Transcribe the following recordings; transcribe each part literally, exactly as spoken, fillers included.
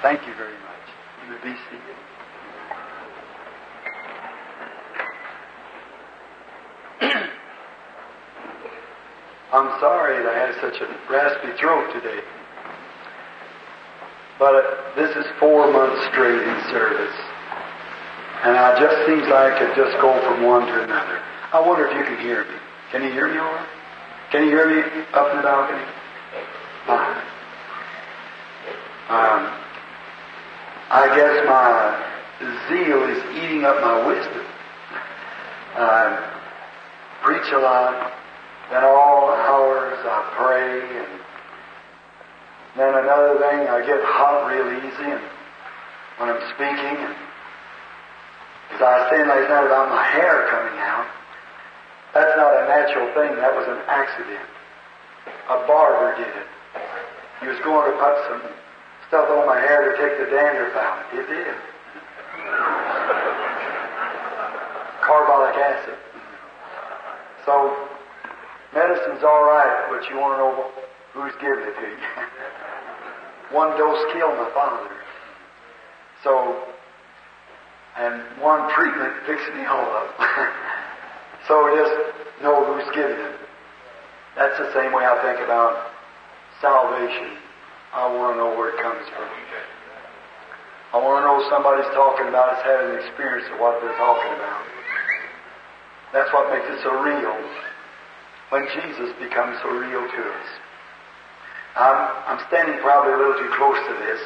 Thank you very much. You may be seated. I'm sorry that I had such a raspy throat today. But uh, this is four months straight in service. And it just seems like it just go from one to another. I wonder if you can hear me. Can you hear me all right? Can you hear me up in the balcony? Fine. Um, I guess my zeal is eating up my wisdom. I preach a lot. Then all hours I pray, and then another thing, I get hot real easy, and when I'm speaking, and as I was saying last night about my hair coming out, that's not a natural thing, that was an accident. A barber did it. He was going to put some stuff on my hair to take the dandruff out. It did. Carbolic acid. So, medicine's all right, but you want to know who's giving it to you. One dose killed my father. So, and one treatment fixed me all up. So just know who's giving it. That's the same way I think about salvation. I want to know where it comes from. I want to know somebody's talking about us having an experience of what they're talking about. That's what makes it so real. When Jesus becomes so real to us. I'm, I'm standing probably a little too close to this.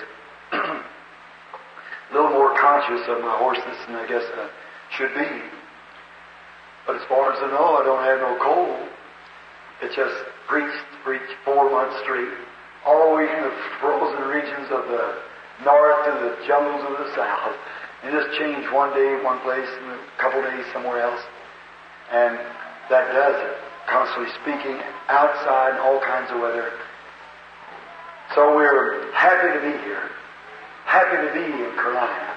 A little more conscious of my hoarseness than I guess I should be. But as far as I know, I don't have no cold. It's just preached, preached four months straight. All the way from the frozen regions of the north to the jungles of the south. And just change one day one place and a couple days somewhere else. And that does it. Constantly speaking outside in all kinds of weather. So we're happy to be here. Happy to be in Carolina.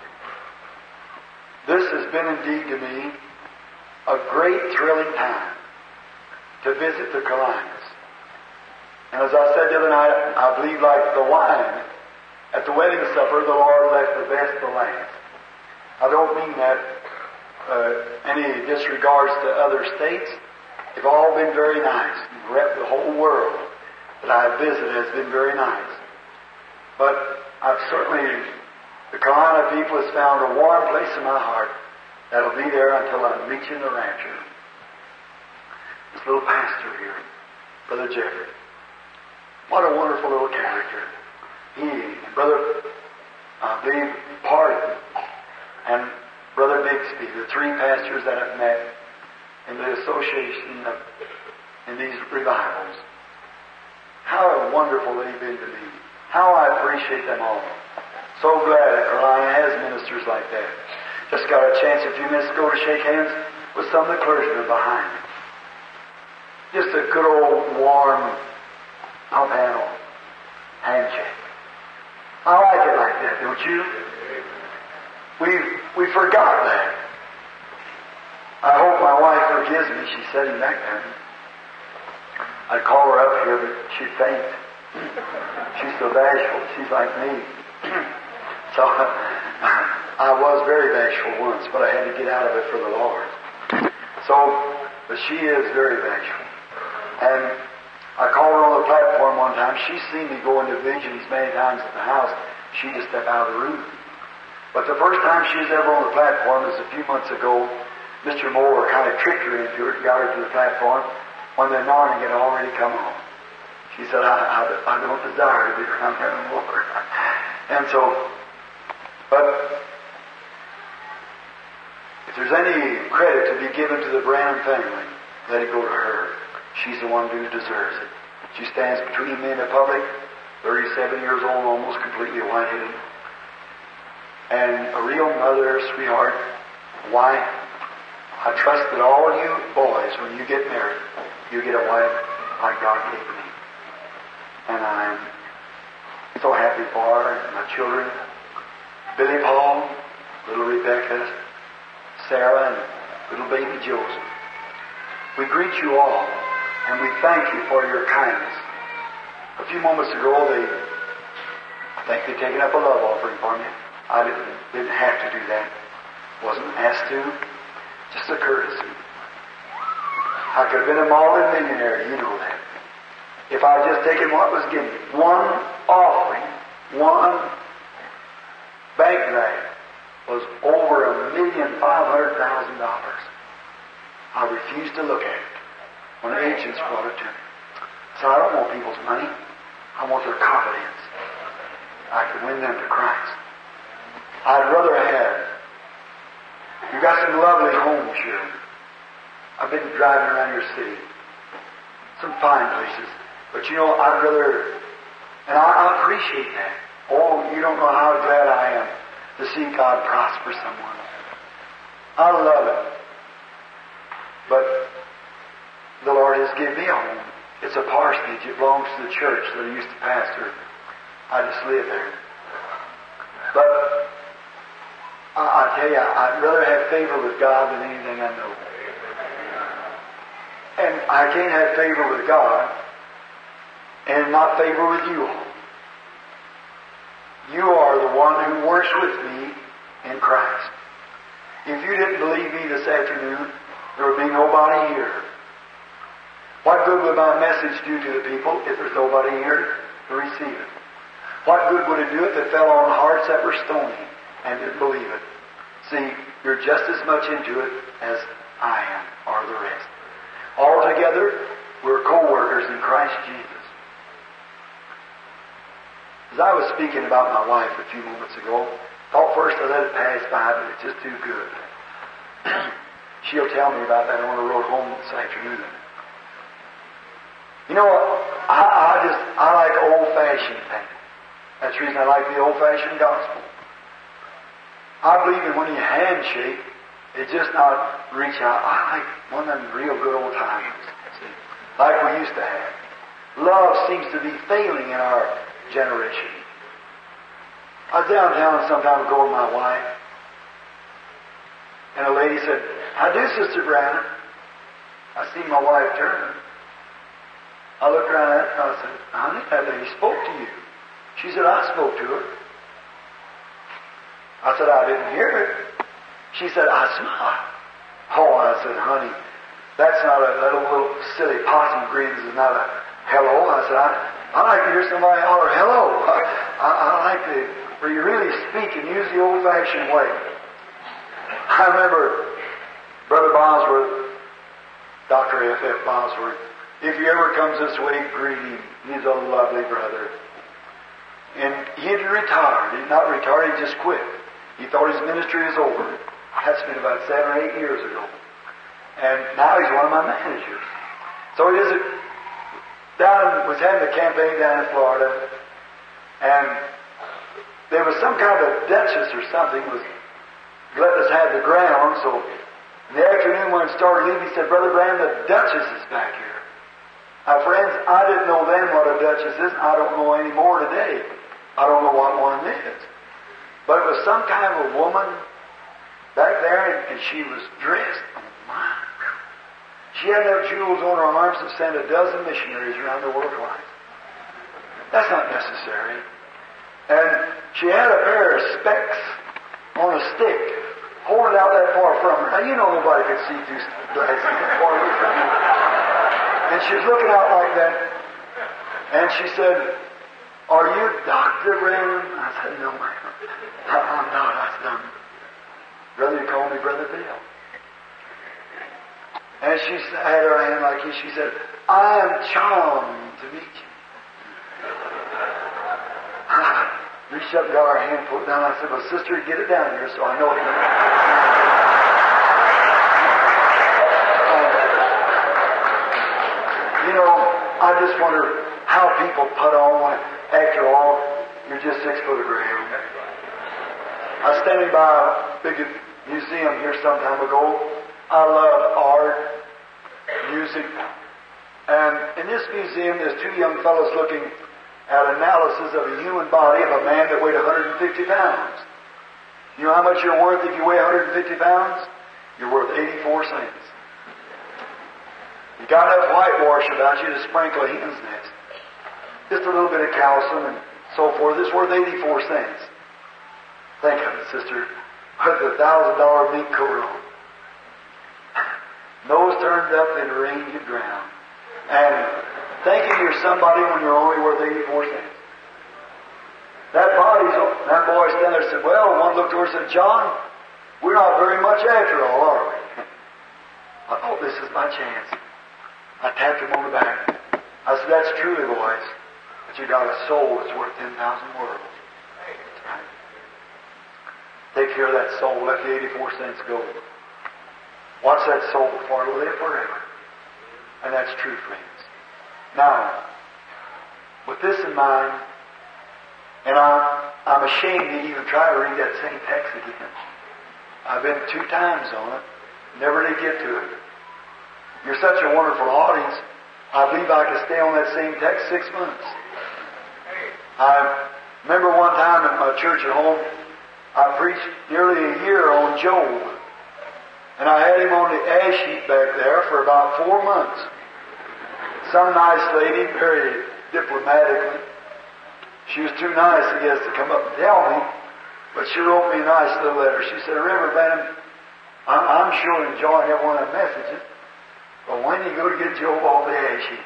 This has been indeed to me a great thrilling time to visit the Carolinas. And as I said the other night, I believe like the wine at the wedding supper, the Lord left the best for last. I don't mean that uh, any disregards to other states. They've all been very nice. The whole world that I've visited has been very nice. But I've certainly, the Carolina people has found a warm place in my heart that'll be there until I meet you in the rapture. This little pastor here, Brother Jeffrey. What a wonderful little character. He and Brother, I believe, Pardon, and Brother Bixby, the three pastors that I've met in the association of, in these revivals. How wonderful they've been to me. How I appreciate them all. So glad that Carolina has ministers like that. Just got a chance a few minutes ago to shake hands with some of the clergymen behind me. Just a good old warm pump handle handshake. I like it like that, don't you? We we forgot that. I hope my wife forgives me. She's sitting back there. I'd call her up here, but she'd faint. She's so bashful. She's like me. So I was very bashful once, but I had to get out of it for the Lord. So, but she is very bashful. And I called her on the platform one time. She's seen me go into visions many times at the house. She just stepped out of the room. But the first time she was ever on the platform was a few months ago. Mister Moore kind of tricked her into it, got her to the platform when the anointing had already come on. She said, I, I, I don't desire to be around here no more. And so, but if there's any credit to be given to the Branham family, let it go to her. She's the one who deserves it. She stands between me and the public, thirty-seven years old, almost completely white-headed. And a real mother, sweetheart, wife. I trust that all you boys, when you get married, you get a wife like God gave me. And I'm so happy for her and my children. Billy Paul, little Rebecca, Sarah, and little baby Joseph. We greet you all, and we thank you for your kindness. A few moments ago, they think they'd taken up a love offering for me. I didn't, didn't have to do that. Wasn't asked to. Just a courtesy. I could have been a multi-millionaire, you know that. If I had just taken what was given, one offering, one bank draft was over a million five hundred thousand dollars. I refused to look at it when the agents brought it to me. So I don't want people's money. I want their confidence. I can win them to Christ. I'd rather have. You've got some lovely homes here. I've been driving around your city. Some fine places. But you know, I'd rather, and I, I appreciate that. Oh, you don't know how glad I am to see God prosper someone. I love it. But the Lord has given me a home. It's a parsonage. It belongs to the church that I used to pastor. I just live there. But I, I tell you, I'd rather have favor with God than anything I know. And I can't have favor with God and not favor with you all. You are the one who works with me in Christ. If you didn't believe me this afternoon, there would be nobody here. What good would my message do to the people if there's nobody here to receive it? What good would it do if it fell on hearts that were stony and didn't believe it? See, you're just as much into it as I am, or the rest. Altogether, we're co-workers in Christ Jesus. As I was speaking about my wife a few moments ago, thought first I let it pass by, but it's just too good. She'll tell me about that on the road home this afternoon. You know, I, I just, I like old-fashioned things. That's the reason I like the old-fashioned gospel. I believe in when you handshake, it's just not reach out. I like one of them real good old times, see, like we used to have. Love seems to be failing in our generation. I was downtown some time ago with my wife, and a lady said, "How do, Sister Branham?" I seen my wife turn. I looked around at her and I said, "Honey, that lady spoke to you." She said, "I spoke to her." I said, "I didn't hear it." She said, "I smiled." Oh, I said, "Honey, that's not a, that old little silly possum grins is not a hello." I said, I, I like to hear somebody holler, "Hello." I, I, I like to, where you really speak and use the old-fashioned way. I remember Brother Bosworth, Doctor F F Bosworth. If he ever comes this way, greet him. He's a lovely brother. And he had retired. He's not retired, he just quit. He thought his ministry was over. That's been about seven or eight years ago. And now he's one of my managers. So he is down, was having a campaign down in Florida, and there was some kind of a duchess or something was letting us have the ground. So in the afternoon when it started leaving, he said, "Brother Branham, the duchess is back here." Now, friends, I didn't know then what a duchess is, and I don't know any more today. I don't know what one is. But it was some kind of a woman back there, and she was dressed. Oh, my. She had enough jewels on her arms to send a dozen missionaries around the world twice. That's not necessary. And she had a pair of specs on a stick, holding it out that far from her. Now, you know nobody could see through glasses that far away from you. And she was looking out like that, and she said, "Are you Doctor Branham?" I said, "No, ma'am. I'm not." I said, "I'm Brother, you call me Brother Bill." And she had her hand like this. She said, "I am charmed to meet you." I reached up and got her hand, put it down. I said, "Well, sister, get it down here so I know it." You know, I just wonder how people put on when, after all, you're just six foot of ground. I was standing by a big museum here some time ago. I love art, music, and in this museum there's two young fellows looking at analysis of a human body of a man that weighed one hundred fifty pounds. You know how much you're worth if you weigh one hundred fifty pounds? You're worth eighty-four cents. You got enough whitewash about you to sprinkle a hen's nest. Just a little bit of calcium and so forth. It's worth eighty-four cents. Think of it, sister. With a thousand dollar mink coat on. Nose turned up in the rain, you drown. And thinking you're somebody when you're only worth eighty-four cents. That body's, that boy standing there said, well, one looked over and said, John, we're not very much after all, are we? I thought, this is my chance. I tapped him on the back. I said, that's truly, boys, but you got a soul that's worth ten thousand worlds. That's right. Take care of that soul. Let the eighty-four cents go. Watch that soul for it'll live forever. And that's true, friends. Now, with this in mind, and I, I'm ashamed to even try to read that same text again. I've been two times on it. Never did get to it. You're such a wonderful audience. I believe I could stay on that same text six months. I remember one time at my church at home, I preached nearly a year on Job. And I had him on the ash heap back there for about four months. Some nice lady, very diplomatically. She was too nice, I guess, to come up and tell me. But she wrote me a nice little letter. She said, Reverend Branham, I'm, I'm sure enjoying every one of the messages. But when you go to get Job off the ash heap?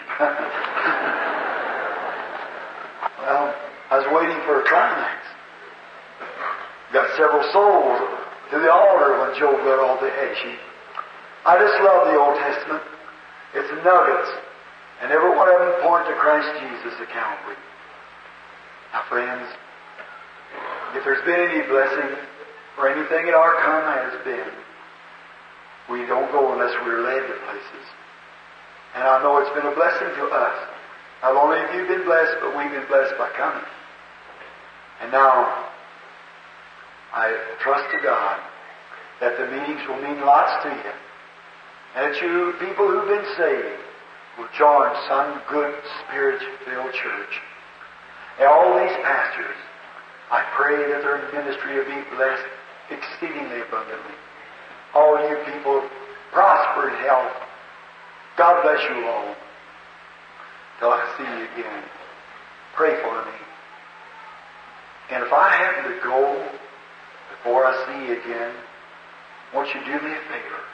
Well, I was waiting for a climax. Got several souls to the altar when Job got off the ash heap. I just love the Old Testament. It's nuggets. And every one of them point to Christ Jesus at Calvary. Now, friends, if there's been any blessing or anything in our come has been, we don't go unless we're led to places. And I know it's been a blessing to us. Not only have you been blessed, but we've been blessed by coming. And now, I trust to God that the meetings will mean lots to you. And that you people who've been saved will join some good Spirit-filled church. And all these pastors, I pray that their ministry will be blessed exceedingly abundantly. All you people, prosper in health. God bless you all. Till I see you again. Pray for me. And if I happen to go before I see you again, won't you do me a favor?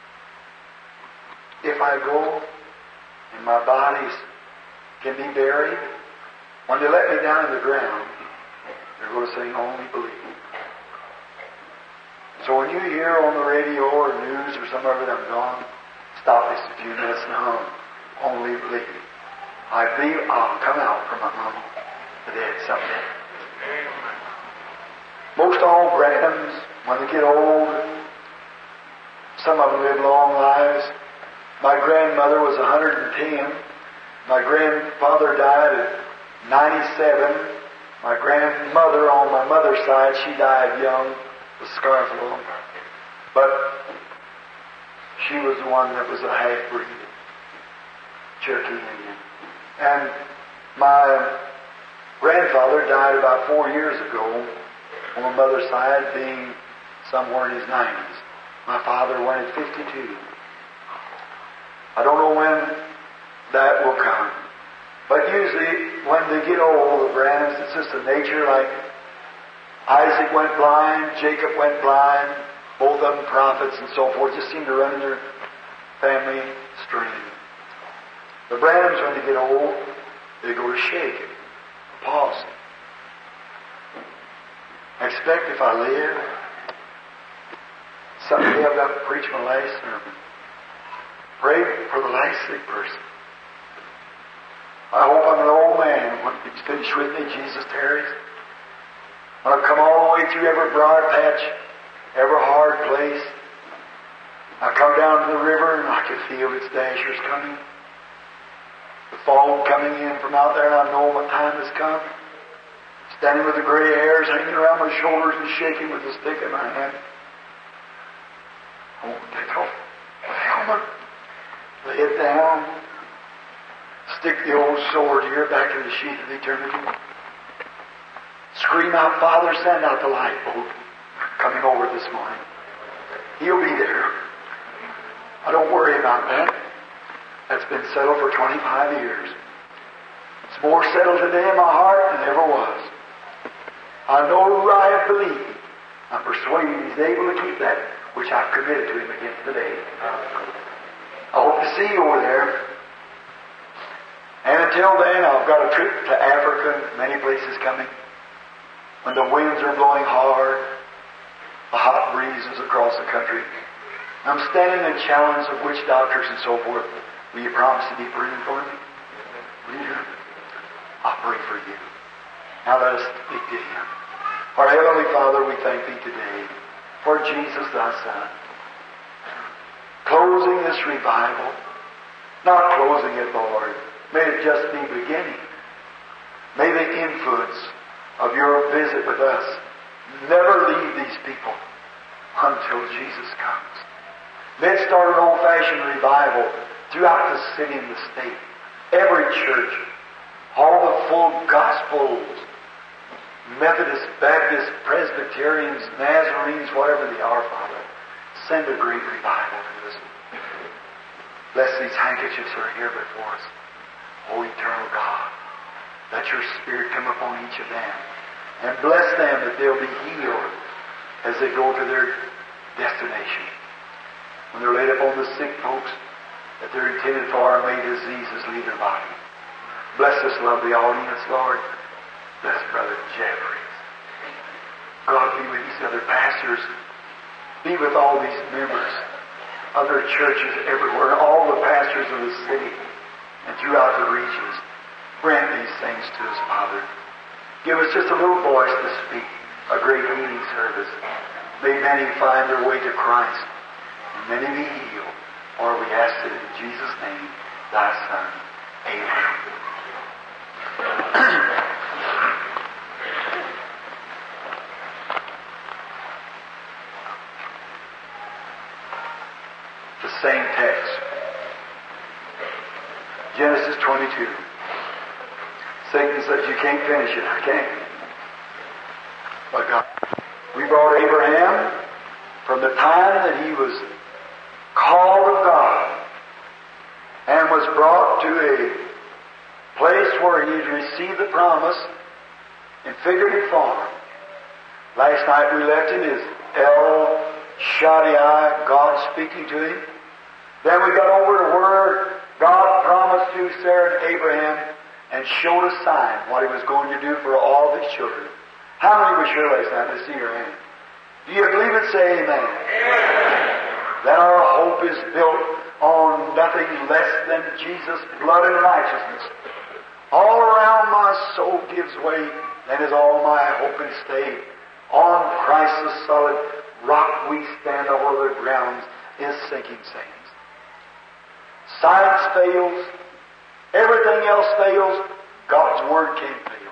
If I go and my bodies can be buried, when they let me down in the ground, they're going to sing Only Believe. So when you hear on the radio or news or some of it, I'm gone, stop this a few minutes and hum. Only Believe. I believe I'll come out from among the dead someday. Most all Branhams, when they get old, some of them live long lives. My grandmother was one hundred ten. My grandfather died at ninety-seven. My grandmother on my mother's side, she died young with scrofula. But she was the one that was a half-breed, Cherokee Indian. And my grandfather died about four years ago on my mother's side, being somewhere in his nineties. My father went at fifty-two. I don't know when that will come. But usually, when they get old, the Branhams, it's just a nature like Isaac went blind, Jacob went blind, both of them prophets and so forth, just seem to run in their family stream. The Branhams, when they get old, they go to shaking, pausing. I expect if I live, someday I've got to preach my last sermon. Pray for the last sick person. I hope I'm an old man when he's finished with me, Jesus tarries. I'll come all the way through every broad patch, every hard place. I come down to the river and I can feel its dashers coming. The foam coming in from out there, and I know my time has come. Standing with the gray hairs hanging around my shoulders and shaking with a stick in my hand. Oh, take off the helmet. Lay it down. Stick the old sword here back in the sheath of eternity. Scream out, Father, send out the lifeboat coming over this morning. He'll be there. I don't worry about that. That's been settled for twenty-five years. It's more settled today in my heart than ever was. I know I have believed. I'm persuaded He's able to keep that which I've committed to Him against today. I hope to see you over there. And until then, I've got a trip to Africa, many places coming. When the winds are blowing hard, the hot breezes across the country. I'm standing in challenge of witch doctors and so forth. Will you promise to be praying for me? Will you? I'll pray for you. Now let us speak to Him. Our Heavenly Father, we thank Thee today for Jesus, Thy Son. Closing this revival. Not closing it, Lord. May it just be beginning. May the influence of Your visit with us never leave these people until Jesus comes. May it start an old-fashioned revival throughout the city and the state. Every church, all the full gospels, Methodist, Baptist, Presbyterians, Nazarenes, whatever they are, Father, send a great revival to us. Bless these handkerchiefs that are here before us. O eternal God, let Your Spirit come upon each of them. And bless them that they'll be healed as they go to their destination. When they're laid upon the sick folks that they're intended for, may diseases leave their body. Bless this lovely audience, Lord. Bless Brother Jeffries. God, be with these other pastors. Be with all these members, other churches everywhere, and all the pastors of the city and throughout the regions. Grant these things to us, Father. Give us just a little voice to speak, a great healing service. May many find their way to Christ, and many be healed. For we ask it in Jesus' name, Thy Son. Amen. The same text. Genesis twenty-two. Satan says, you can't finish it. I can't. But God, we brought Abraham from the time that he was called of God and was brought to a place where he had received the promise in figurative form. Last night we left him as El Shaddai, God speaking to him. Then we got over to where God promised to Sarah and Abraham and showed a sign what He was going to do for all of His children. How many were here last night? Let's see your hand. Do you believe it? Say amen. Amen. That our hope is built on nothing less than Jesus' blood and righteousness. All around my soul gives way, that is all my hope and stay. On Christ the solid rock we stand, all other grounds is sinking sands. Science fails. Everything else fails. God's Word can't fail.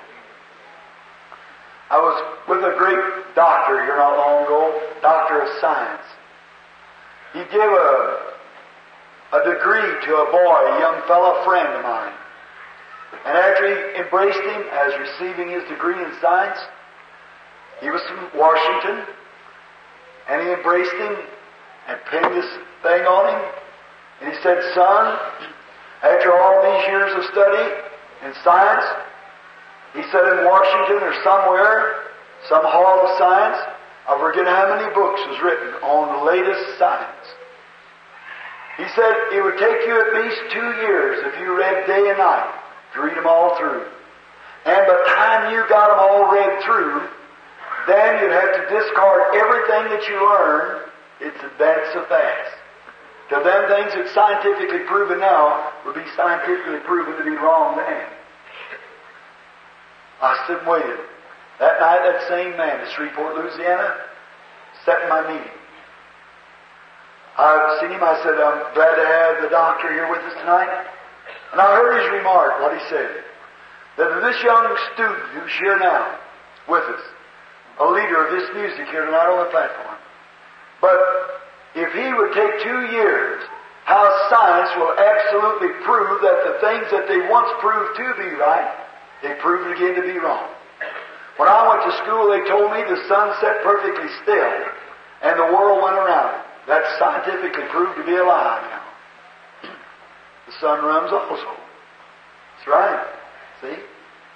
I was with a great doctor here not long ago, doctor of science. He gave a, a degree to a boy, a young fellow friend of mine. And after he embraced him as receiving his degree in science, he was from Washington, and he embraced him and pinned this thing on him. And he said, son, after all these years of study in science, he said in Washington or somewhere, some hall of science, I forget how many books was written on the latest science. He said it would take you at least two years if you read day and night to read them all through. And by the time you got them all read through, then you'd have to discard everything that you learned. It's advanced so fast. To them things that's scientifically proven now would be scientifically proven to be wrong then. I stood and waited. That night, that same man at Shreveport, Louisiana, sat in my meeting. I seen him. I said, I'm glad to have the doctor here with us tonight. And I heard his remark, what he said, that this young student who's here now with us, a leader of this music here tonight on the platform, but if he would take two years, how science will absolutely prove that the things that they once proved to be right, they proved again to be wrong. When I went to school, they told me the sun set perfectly still, and the world went around it. That's scientifically proved to be a lie now. The sun runs also. That's right. See?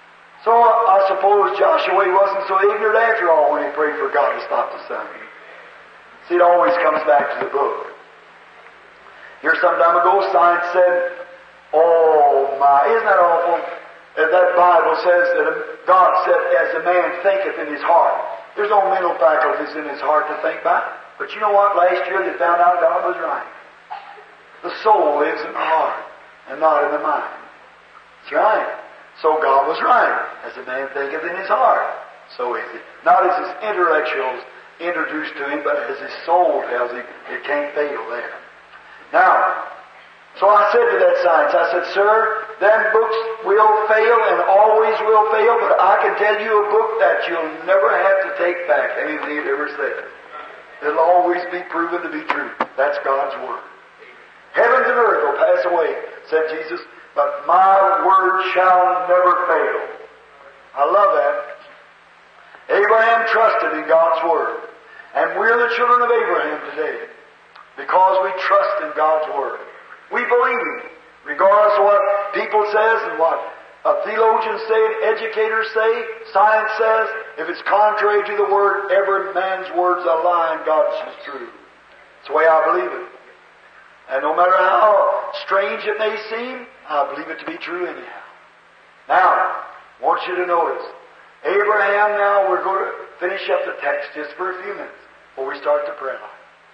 So I suppose Joshua wasn't so ignorant after all when he prayed for God to stop the sun. See, it always comes back to the book. Here some time ago, science said, oh my, isn't that awful? That Bible says that God said, as a man thinketh in his heart. There's no mental faculties in his heart to think by. But you know what? Last year they found out God was right. The soul lives in the heart and not in the mind. That's right. So God was right. As a man thinketh in his heart, so is it. Not as his intellectuals introduced to him, but as his soul tells him, it can't fail there. Now, so I said to that science, I said, sir, them books will fail and always will fail, but I can tell you a book that you'll never have to take back anything it ever said. It'll always be proven to be true. That's God's Word. Heavens and earth will pass away, said Jesus, but my word shall never fail. I love that. Abraham trusted in God's Word. And we're the children of Abraham today because we trust in God's Word. We believe Him, regardless of what people says and what uh, theologians say and educators say, science says. If it's contrary to the Word, every man's word's a lie and God's is true. It's the way I believe it. And no matter how strange it may seem, I believe it to be true anyhow. Now, I want you to notice, Abraham now, we're going to finish up the text just for a few minutes before we start the prayer line.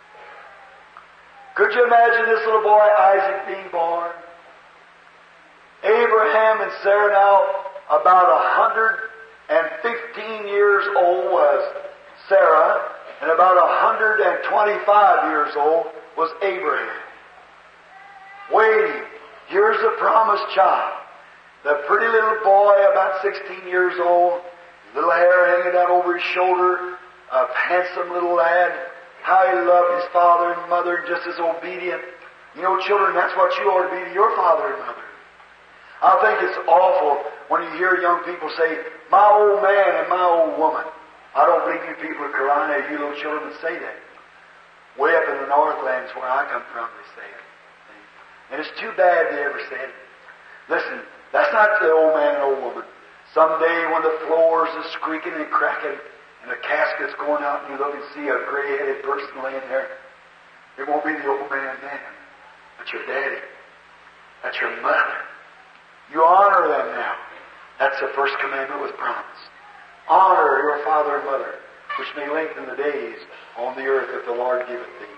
Could you imagine this little boy, Isaac, being born? Abraham and Sarah now, about one hundred fifteen years old was Sarah, and about one hundred twenty-five years old was Abraham. Waiting. Here's the promised child. The pretty little boy, about sixteen years old, little hair hanging down over his shoulder, a handsome little lad. How he loved his father and mother, and just as obedient. You know, children, that's what you ought to be to your father and mother. I think it's awful when you hear young people say, my old man and my old woman. I don't believe you people in Carolina, you little children that say that. Way up in the Northlands where I come from, they say it. And it's too bad they ever said it. Listen, that's not the old man and old woman. Someday when the floors is squeaking and cracking, and the casket's going out, and you look and see a gray-headed person laying there, it won't be the old man then, but your daddy. That's your mother. You honor them now. That's the first commandment with promise. Honor your father and mother, which may lengthen the days on the earth that the Lord giveth thee.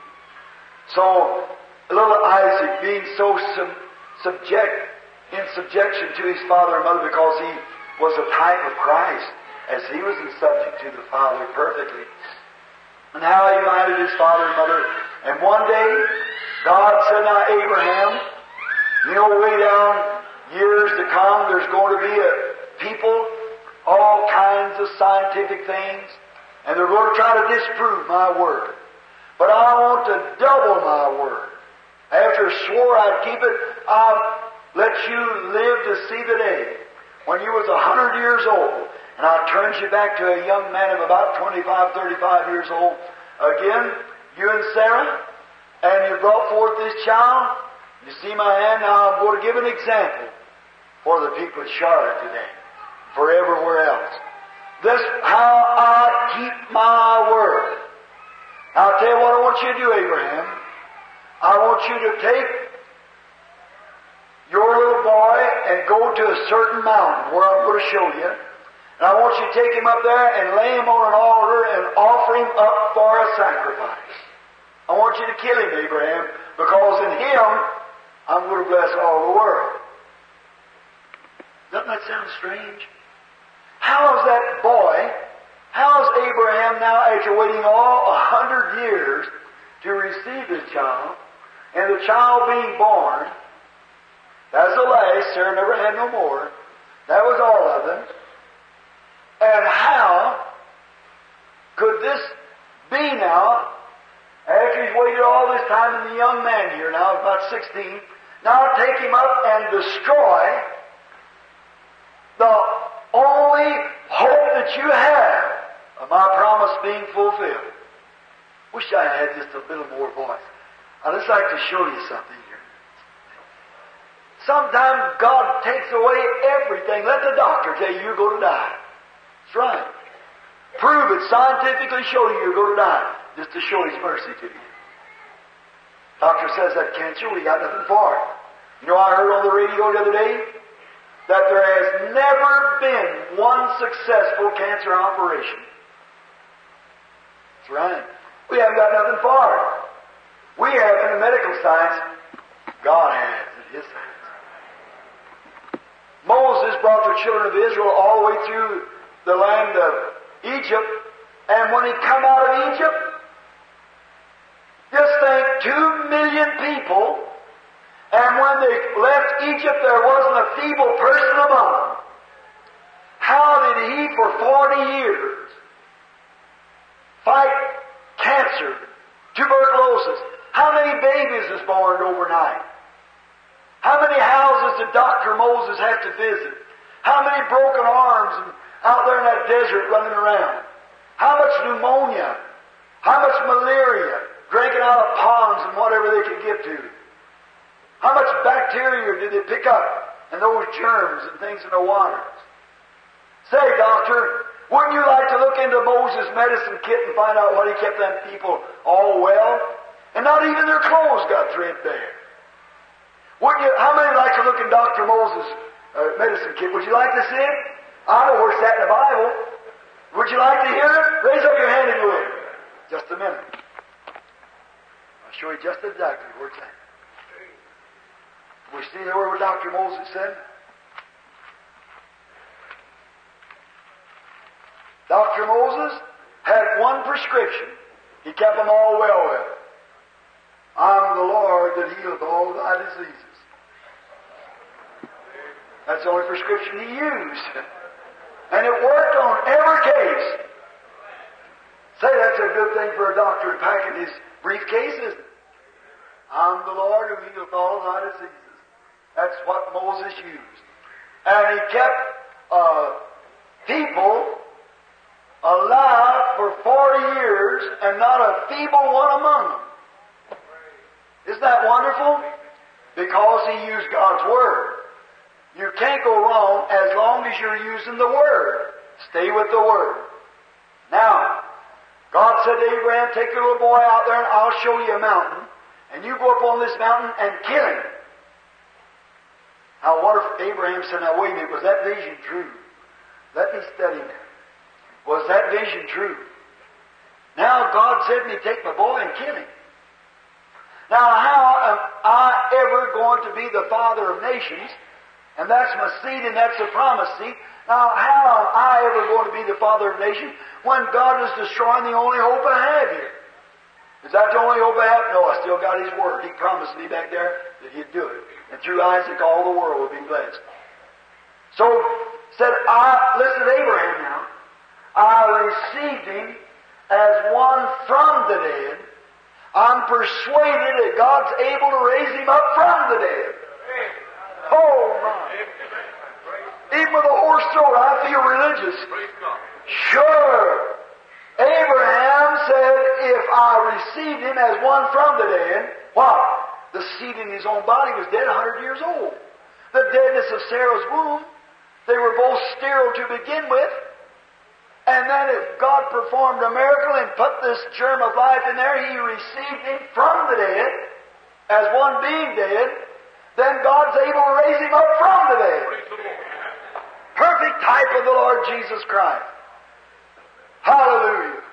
So, little Isaac being so sub- subject, in subjection to his father and mother because he was a type of Christ, as he was in subject to the Father perfectly. And how he minded his father and mother. And one day, God said, now Abraham, you know, way down years to come, there's going to be a people, all kinds of scientific things, and they're going to try to disprove my word. But I want to double my word. After I swore I'd keep it, I'll let you live to see the day when you was a hundred years old. And I turns you back to a young man of about twenty-five, thirty-five years old. Again, you and Sarah, and you brought forth this child. You see my hand? Now I'm going to give an example for the people of Charlotte today, for everywhere else. This how I keep my word. Now I'll tell you what I want you to do, Abraham. I want you to take your little boy and go to a certain mountain where I'm going to show you. And I want you to take him up there and lay him on an altar and offer him up for a sacrifice. I want you to kill him, Abraham, because in him I'm going to bless all the world. Doesn't that sound strange? How is that boy, how is Abraham now, after waiting all a hundred years to receive his child, and the child being born, that was the last, Sarah never had no more, that was all of them. And how could this be now, after he's waited all this time, and the young man here now is about sixteen, now take him up and destroy the only hope that you have of my promise being fulfilled? Wish I had just a little more voice. I'd just like to show you something here. Sometimes God takes away everything. Let the doctor tell you you're going to die. That's right. Prove it. Scientifically show you you're going to die. Just to show His mercy to you. Doctor says that cancer, we got nothing for it. You know, I heard on the radio the other day that there has never been one successful cancer operation. That's right. We haven't got nothing for it. We have in the medical science, God has in His science. Moses brought the children of Israel all the way through the land of Egypt, and when he come out of Egypt, just think, two million people, and when they left Egypt, there wasn't a feeble person among them. How did he, for forty years, fight cancer, tuberculosis? How many babies is born overnight? How many houses did Doctor Moses have to visit? How many broken arms and out there in that desert running around? How much pneumonia? How much malaria? Drinking out of ponds and whatever they could get to. How much bacteria did they pick up? And those germs and things in the waters. Say, doctor, wouldn't you like to look into Moses' medicine kit and find out what he kept them people all well? And not even their clothes got threadbare. Wouldn't you, how many like to look in Doctor Moses' uh, medicine kit? Would you like to see it? I know where it's at in the Bible. Would you like to hear it? Raise up your hand and look. Just a minute. I'll show you just exactly where it's at. We see there where Doctor Moses said? Doctor Moses had one prescription. He kept them all well with. I'm the Lord that healeth all thy diseases. That's the only prescription he used. And it worked on every case. Say, that's a good thing for a doctor to pack in his briefcase, isn't it? I'm the Lord who healeth all thy diseases. That's what Moses used. And he kept uh, people alive for forty years and not a feeble one among them. Isn't that wonderful? Because he used God's Word. You can't go wrong as long as you're using the Word. Stay with the Word. Now, God said to Abraham, take your little boy out there and I'll show you a mountain. And you go up on this mountain and kill him. Now, what if Abraham said, now wait a minute, was that vision true? Let me study that. Was that vision true? Now God said to me, take my boy and kill him. Now how am I ever going to be the father of nations? And that's my seed and that's the promised seed. Now how am I ever going to be the father of nations when God is destroying the only hope I have here? Is that the only hope I have? No, I still got His Word. He promised me back there that He'd do it. And through Isaac all the world will be blessed. So, said, I, listen to Abraham now. I received him as one from the dead. I'm persuaded that God's able to raise him up from the dead. Oh my. Even with a hoarse throat, I feel religious. Sure. Abraham said, if I received him as one from the dead, what? The seed in his own body was dead, one hundred years old. The deadness of Sarah's womb, they were both sterile to begin with. And then if God performed a miracle and put this germ of life in there, He received him from the dead, as one being dead, then God's able to raise him up from the dead. Perfect type of the Lord Jesus Christ. Hallelujah.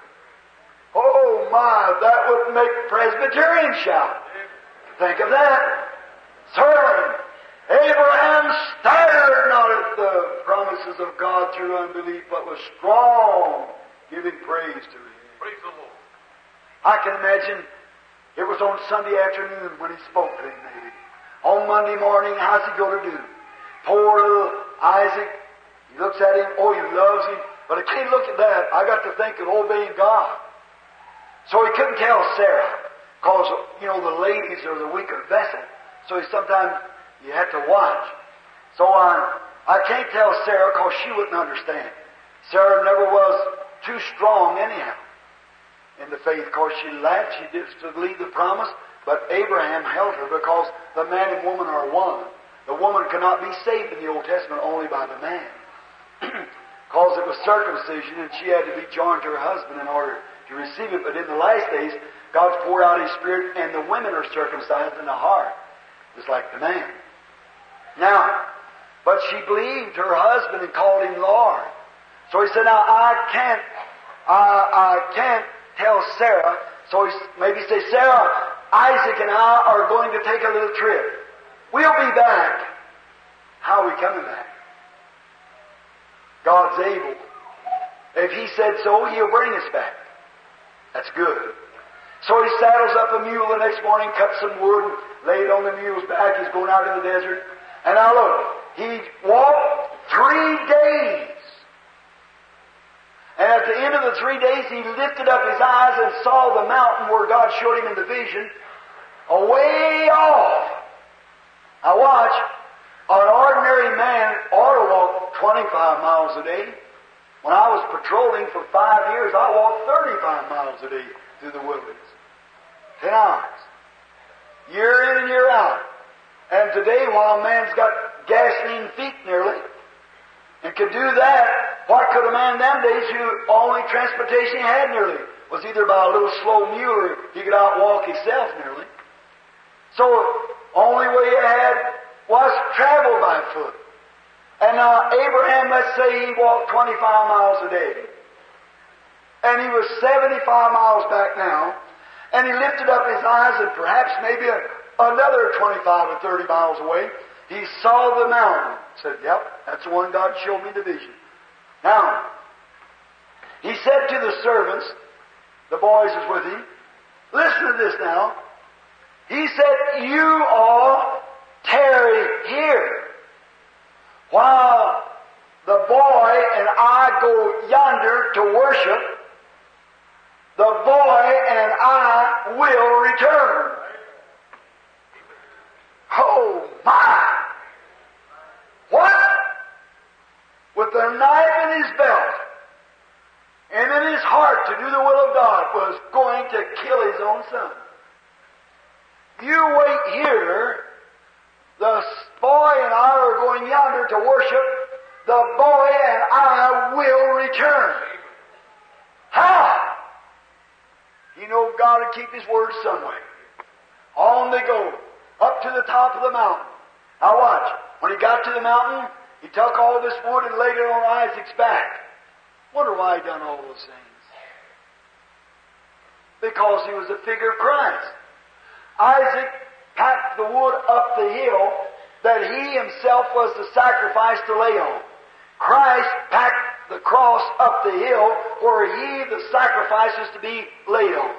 Oh my, that would make Presbyterians shout. Think of that. Certainly. Abraham staggered not at the promises of God through unbelief, but was strong, giving praise to Him. Praise the Lord. I can imagine it was on Sunday afternoon when He spoke to him, maybe. On Monday morning, how's He going to do? Poor little Isaac, he looks at him, oh, he loves him, but I can't look at that. I got to think of obeying God. So he couldn't tell Sarah, because, you know, the ladies are the weaker vessel. So he sometimes, you have to watch. So I, I can't tell Sarah because she wouldn't understand. Sarah never was too strong anyhow in the faith because she laughed. She did to believe the promise, but Abraham held her because the man and woman are one. The woman could not be saved in the Old Testament only by the man. Because it was circumcision, and she had to be joined to her husband in order to receive it. But in the last days, God's poured out His Spirit, and the women are circumcised in the heart, just like the man. Now, but she believed her husband and called him Lord. So he said, now I can't, I, I can't tell Sarah. So he maybe say, Sarah, Isaac and I are going to take a little trip. We'll be back. How are we coming back? God's able. If He said so, He'll bring us back. That's good. So he saddles up a mule the next morning, cuts some wood, and laid it on the mule's back. He's going out in the desert. And now look, he walked three days. And at the end of the three days, he lifted up his eyes and saw the mountain where God showed him in the vision, away off. Now watch, an ordinary man ought to walk twenty-five miles a day. When I was patrolling for five years, I walked thirty-five miles a day through the wilderness. Ten hours. Year in and year out. And today, while a man's got gasoline feet nearly, and could do that, what could a man them days who only transportation he had nearly was either by a little slow mule or he could outwalk himself nearly. So, only way he had was travel by foot. And now Abraham, let's say he walked twenty-five miles a day. And he was seventy-five miles back now. And he lifted up his eyes, and perhaps maybe a, another twenty-five or thirty miles away, he saw the mountain. Said, yep, that's the one God showed me the vision. Now, he said to the servants, the boys was with him, listen to this now. He said, you all tarry here, while the boy and I go yonder to worship. The boy and I will return. Oh my! What? With a knife in his belt and in his heart to do the will of God, was going to kill his own son. You wait here. The boy and I are going yonder to worship. The boy and I will return. How? You know God will keep His word some way. On they go, up to the top of the mountain. Now watch. When he got to the mountain, he took all this wood and laid it on Isaac's back. Wonder why he done all those things. Because he was a figure of Christ. Isaac packed the wood up the hill that he himself was the sacrifice to lay on. Christ packed the cross up the hill where he, the sacrifice, is to be laid on.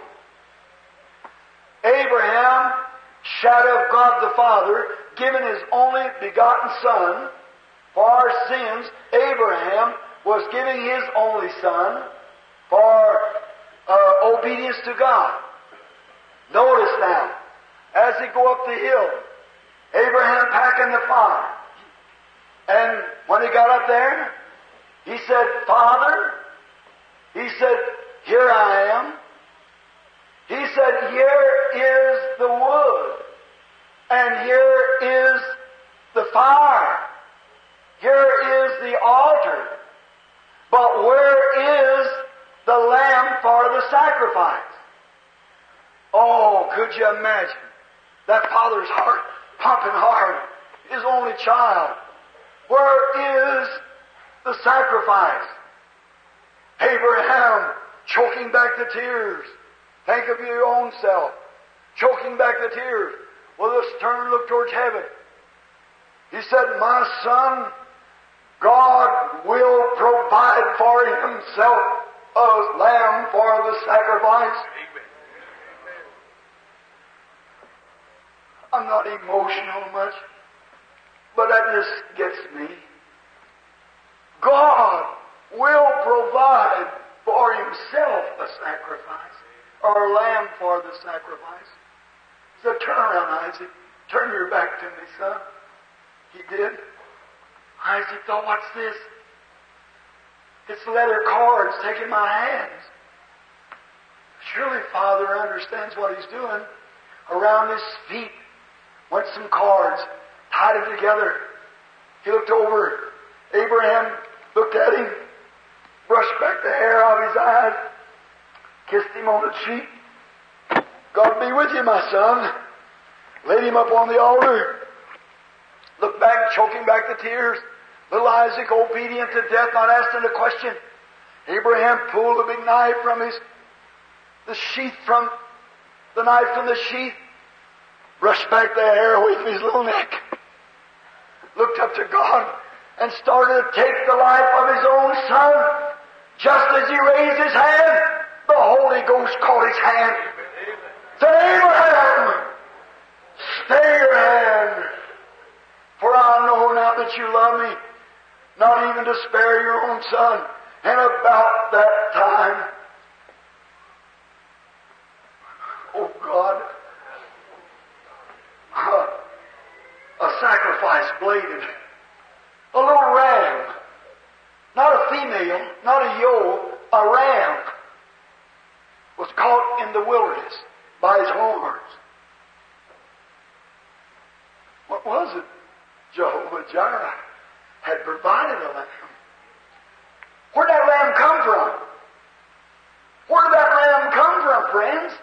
Abraham, shadow of God the Father, given His only begotten Son for our sins. Abraham was giving his only Son for uh, obedience to God. Notice now, as he go up the hill, Abraham packing the fire. And when he got up there, he said, Father, he said, here I am. He said, here is the wood, and here is the fire. Here is the altar. But where is the lamb for the sacrifice? Oh, could you imagine that father's heart pumping hard, his only child? Where is the sacrifice? Abraham choking back the tears. Think of your own self, choking back the tears. With a stern look towards heaven. He said, my son, God will provide for Himself a lamb for the sacrifice. I'm not emotional much, but that just gets me. God will provide for Himself a sacrifice, or a lamb for the sacrifice. He said, turn around, Isaac. Turn your back to me, son. He did. Isaac thought, what's this? It's leather cords taking my hands. Surely Father understands what He's doing. Around his feet went some cords. tied him together. He looked over. Abraham looked at him, brushed back the hair out of his eyes, kissed him on the cheek. God be with you, my son. Laid him up on the altar. Looked back, choking back the tears. Little Isaac, obedient to death, not asking a question. Abraham pulled the big knife from his, the sheath from, the knife from the sheath, brushed back the hair away from his little neck, looked up to God, and started to take the life of his own son. Just as he raised his hand, the Holy Ghost caught his hand. Said, Abraham, stay your hand, for I know now that you love me, not even to spare your own son. And about that time, oh God, a, a sacrifice bladed, a little ram, not a female, not a ewe, a ram, was caught in the wilderness by his horns. What was it? Jehovah Jireh had provided a lamb. Where did that lamb come from? Where did that lamb come from, friends?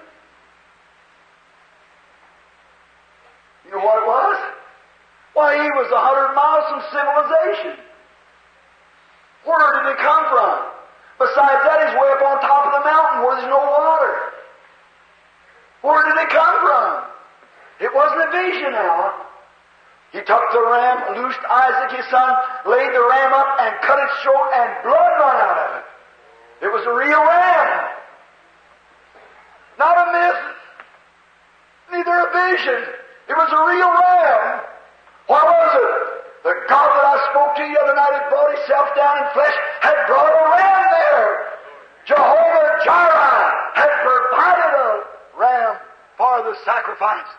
You know what it was? Why, he was a hundred miles from civilization. Where did it come from? Besides that, he's way up on top of the mountain where there's no water. Where did it come from? It wasn't a vision now. He took the ram, loosed Isaac his son, laid the ram up and cut its throat, and blood ran out of it. It was a real ram. Not a myth, neither a vision. It was a real ram. What was it? The God that I spoke to you the other night had brought himself down in flesh, had brought a ram there. Jehovah Jireh had provided a ram for the sacrifice.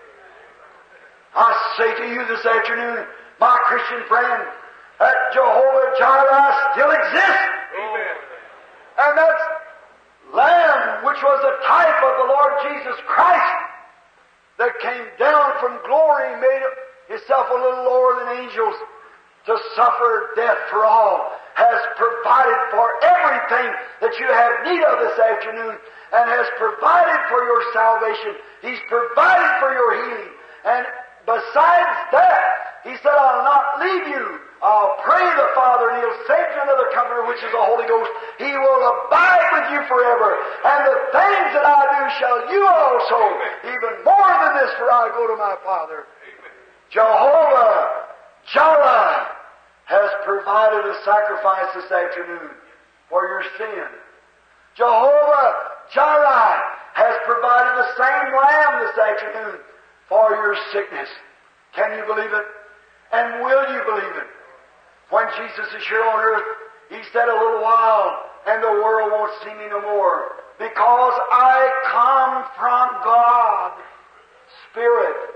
I say to you this afternoon, my Christian friend, that Jehovah Jireh still exists. Amen. And that Lamb, which was a type of the Lord Jesus Christ, that came down from glory, made himself a little lower than angels to suffer death for all, has provided for everything that you have need of this afternoon, and has provided for your salvation. He's provided for your healing. And besides that, he said, I'll not leave you. I'll pray the Father, and he'll send you another comforter, which is the Holy Ghost. He will abide with you forever. And the things that I do shall you also, even more than this, for I go to my Father. Jehovah Jireh has provided a sacrifice this afternoon for your sin. Jehovah Jireh has provided the same lamb this afternoon for your sickness. Can you believe it? And will you believe it? When Jesus is here on earth, he said a little while, and the world won't see me no more, because I come from God, Spirit.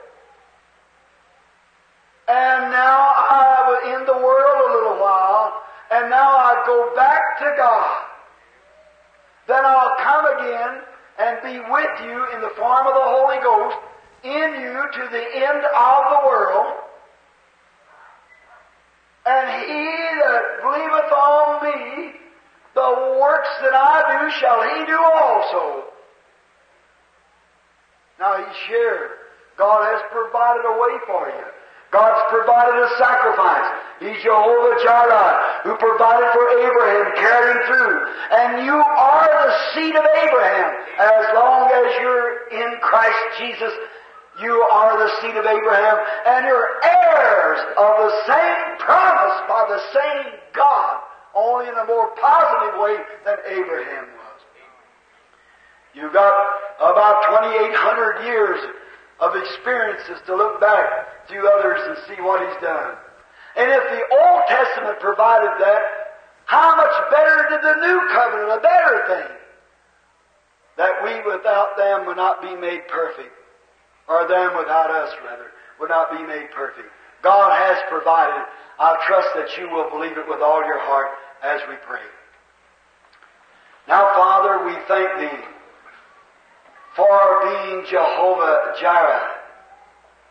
And now I was in the world a little while, and now I go back to God. Then I'll come again and be with you in the form of the Holy Ghost, in you to the end of the world. And he that believeth on me, the works that I do shall he do also. Now he's here. God has provided a way for you. God's provided a sacrifice. He's Jehovah Jireh, who provided for Abraham, carried him through. And you are the seed of Abraham. As long as you're in Christ Jesus, you are the seed of Abraham, and you're heirs of the same promise by the same God, only in a more positive way than Abraham was. You've got about twenty-eight hundred years of experiences to look back to others and see what He's done. And if the Old Testament provided that, how much better did the New Covenant, a better thing, that we without them would not be made perfect. Or them without us, rather, would not be made perfect. God has provided. I trust that you will believe it with all your heart as we pray. Now, Father, we thank Thee for being Jehovah Jireh,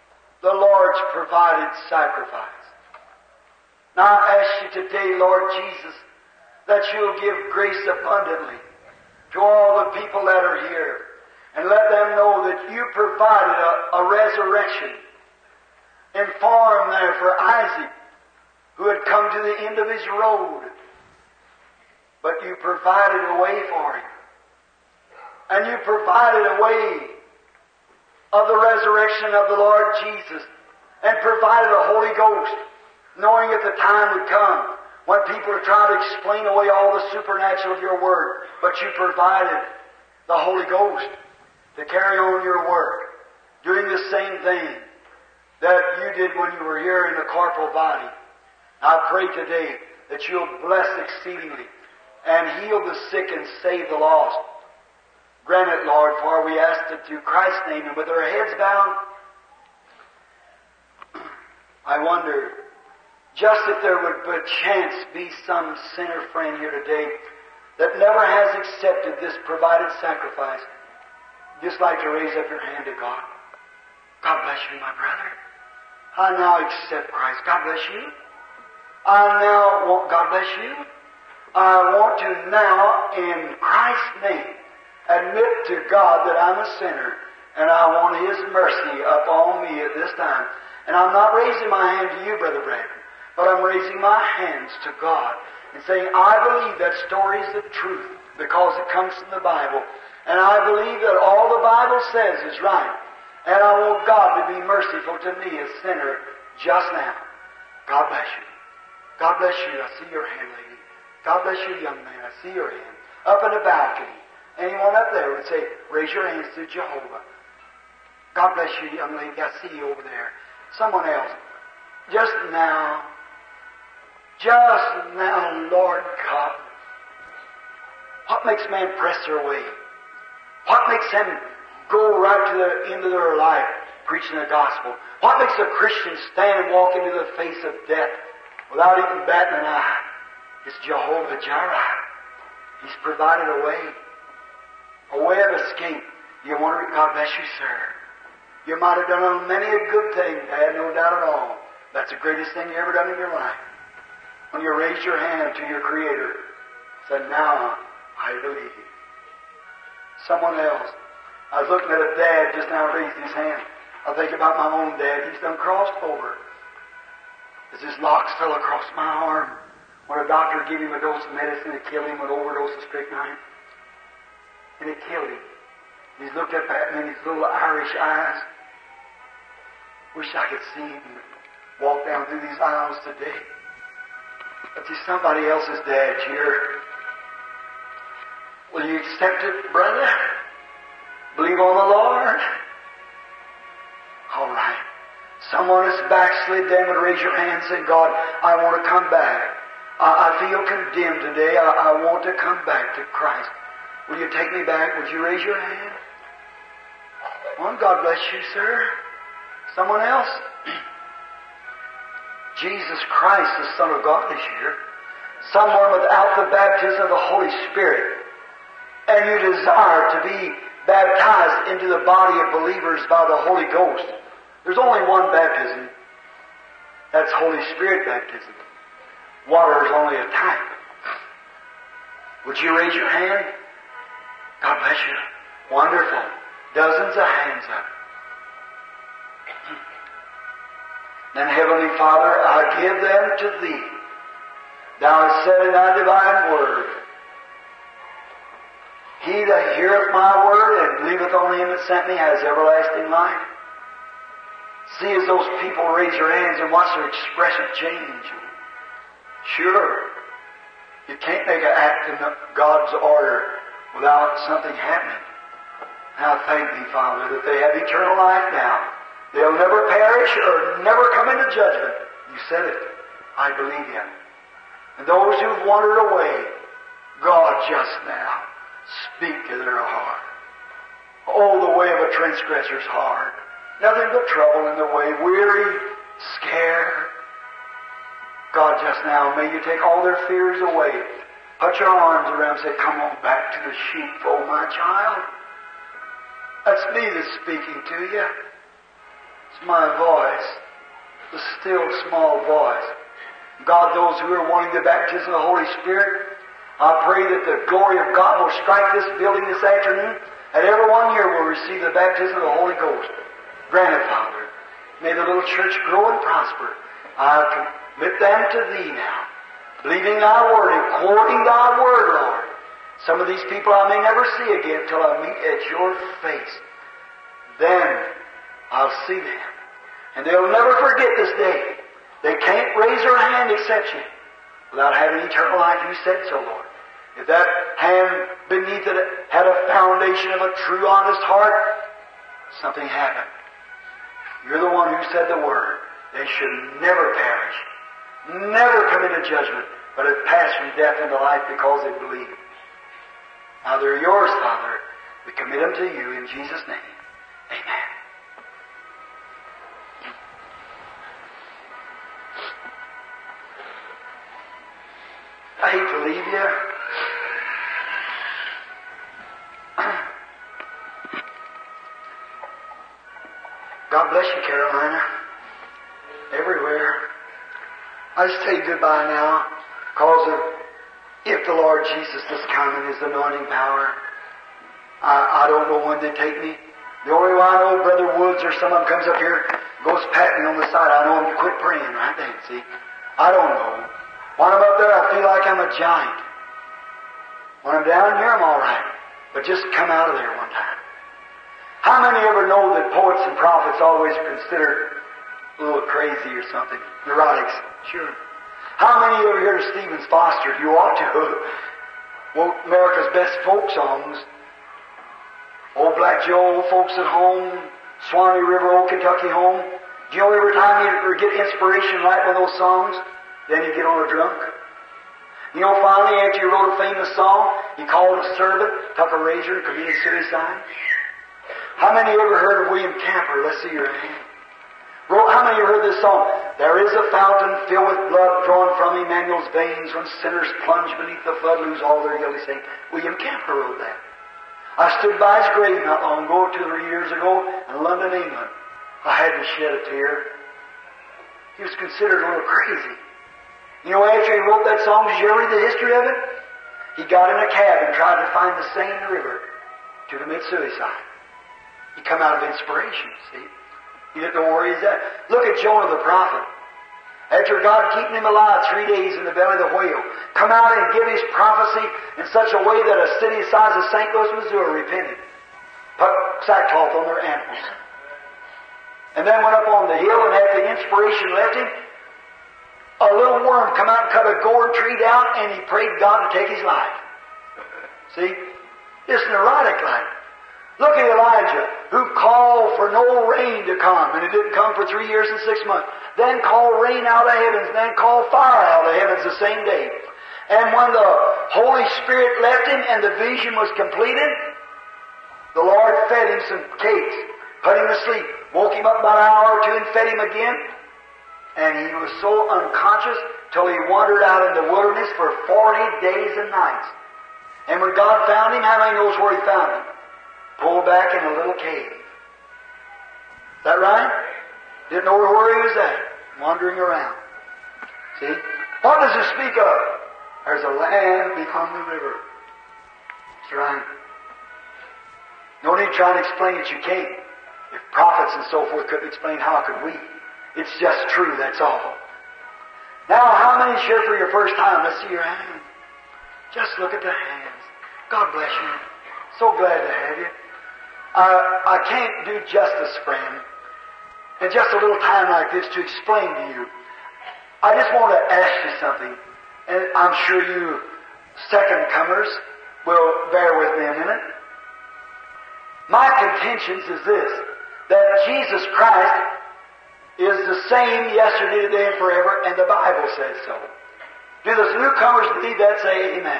the Lord's provided sacrifice. Now I ask you today, Lord Jesus, that you'll give grace abundantly to all the people that are here, and let them know that you provided a, a resurrection in farm there for Isaac, who had come to the end of his road. But you provided a way for him. And you provided a way of the resurrection of the Lord Jesus, and provided a Holy Ghost, knowing that the time would come when people are trying to explain away all the supernatural of your Word. But you provided the Holy Ghost to carry on your work, doing the same thing that you did when you were here in the corporal body. I pray today that you'll bless exceedingly and heal the sick and save the lost. Grant it, Lord, for we ask it through Christ's name, and with our heads bowed, I wonder, just if there would by chance be some sinner friend here today that never has accepted this provided sacrifice, just like to raise up your hand to God. God bless you, my brother. I now accept Christ. God bless you. I now want, God bless you. I want to now, in Christ's name, admit to God that I'm a sinner, and I want His mercy upon me at this time. And I'm not raising my hand to you, Brother Bradford, but I'm raising my hands to God and saying, I believe that story is the truth because it comes from the Bible. And I believe that all the Bible says is right. And I want God to be merciful to me, a sinner, just now. God bless you. God bless you. I see your hand, lady. God bless you, young man. I see your hand. Up in the balcony. Anyone up there would say, raise your hands to Jehovah. God bless you, young lady. I see you over there. Someone else. Just now. Just now, Lord God. What makes man press their way? What makes them go right to the end of their life preaching the gospel? What makes a Christian stand and walk into the face of death without even batting an eye? It's Jehovah Jireh. He's provided a way. A way of escape. You wonder, God bless you, sir. You might have done many a good thing, Dad, no doubt at all. That's the greatest thing you ever done in your life. When you raised your hand to your Creator, said, now I believe. Someone else. I was looking at a dad just now raised his hand. I think about my own dad. He's done crossed over. As his locks fell across my arm when a doctor gave him a dose of medicine to kill him with an overdose of strychnine. And it killed him. He's looked up at me in his little Irish eyes. Wish I could see him walk down through these aisles today. But there's somebody else's dad here. Will you accept it, brother? Believe on the Lord? All right. Someone that's backslid, then would raise your hand and say, God, I want to come back. I, I feel condemned today. I, I want to come back to Christ. Will you take me back? Would you raise your hand? One, God bless you, sir. Someone else? Jesus Christ, the Son of God, is here. Someone without the baptism of the Holy Spirit. And you desire to be baptized into the body of believers by the Holy Ghost. There's only one baptism. That's Holy Spirit baptism. Water is only a type. Would you raise your hand? God bless you. Wonderful. Dozens of hands up. Then, Heavenly Father, I give them to Thee. Thou hast said in Thy divine word, He that heareth my word and believeth on Him that sent me has everlasting life. See as those people raise their hands and watch their expression change. Sure, you can't make an act in God's order without something happening. Now thank Thee, Father, that they have eternal life now. They'll never perish or never come into judgment. You said it. I believe You. And those who've wandered away, God, just now, speak to their heart. Oh, the way of a transgressor's heart. Nothing but trouble in the way. Weary, scared. God, just now, may You take all their fears away. Put Your arms around them and say, come on back to the sheepfold, my child. That's Me that's speaking to you. It's my voice, the still small voice. God, those who are wanting the baptism of the Holy Spirit, I pray that the glory of God will strike this building this afternoon, and everyone here will receive the baptism of the Holy Ghost. Grant it, Father. May the little church grow and prosper. I commit them to Thee now, believing Thy Word and quoting Thy Word, Lord. Some of these people I may never see again till I meet at Your face. Then I'll see them. And they'll never forget this day. They can't raise their hand except You without having eternal life. You said so, Lord. If that hand beneath it had a foundation of a true, honest heart, something happened. You're the one who said the word. They should never perish, never come into judgment, but have passed from death into life because they believe. Now they're Yours, Father. We commit them to You in Jesus' name. Amen. I hate to leave you. God bless you, Carolina. Everywhere. I just say goodbye now, because if the Lord Jesus is coming, His anointing power, I, I don't know when they take me. The only way I know, Brother Woods or someone comes up here, goes pat me on the side, I know I'm to quit praying right then, see? I don't know. When I'm up there, I feel like I'm a giant. When I'm down here, I'm all right. But just come out of there one time. How many ever know that poets and prophets always considered a little crazy or something? Neurotics. Sure. How many ever hear of Stephen Foster? You ought to. Well, America's best folk songs. Old Black Joe, Old Folks at Home, Swanee River, Old Kentucky Home. Do you know every time you get inspiration right with those songs, then you get on a drunk? You know, finally, after you wrote a famous song, you called a servant, took a razor, and committed suicide? How many ever heard of William Camper? Let's see your hand. Wrote, how many ever heard this song? There is a fountain filled with blood drawn from Emmanuel's veins when sinners plunge beneath the flood, lose all their guilty stain. William Camper wrote that. I stood by his grave not long ago, two or three years ago, in London, England. I had to shed a tear. He was considered a little crazy. You know, after he wrote that song, did you ever read the history of it? He got in a cab and tried to find the Seine River to commit suicide. He come out of inspiration, see? He didn't know where he's at. Look at Jonah the prophet. After God keeping him alive three days in the belly of the whale, come out and give his prophecy in such a way that a city the size of Saint Louis, Missouri repented. Put sackcloth on their animals. And then went up on the hill, and after the inspiration left him, a little worm come out and cut a gourd tree down, and he prayed God to take his life. See? It's neurotic like. Look at Elijah, who called for no rain to come, and it didn't come for three years and six months. Then called rain out of heavens, and then called fire out of heavens the same day. And when the Holy Spirit left him and the vision was completed, the Lord fed him some cakes, put him to sleep, woke him up about an hour or two and fed him again. And he was so unconscious till he wandered out in the wilderness for forty days and nights. And when God found him, how many knows where he found him? Pulled back in a little cave. Is that right? Didn't know where he was at. Wandering around. See? What does it speak of? There's a land beyond the river. That's right. No need trying to explain it. You can't. If prophets and so forth couldn't explain, how could we? It's just true, that's all. Now, how many is here for your first time? Let's see your hand. Just look at the hands. God bless you. So glad to have you. Uh, I can't do justice, friend, in just a little time like this to explain to you. I just want to ask you something, and I'm sure you second-comers will bear with me a minute. My contention is this, that Jesus Christ is the same yesterday, today, and forever, and the Bible says so. Do those newcomers believe that? Say amen.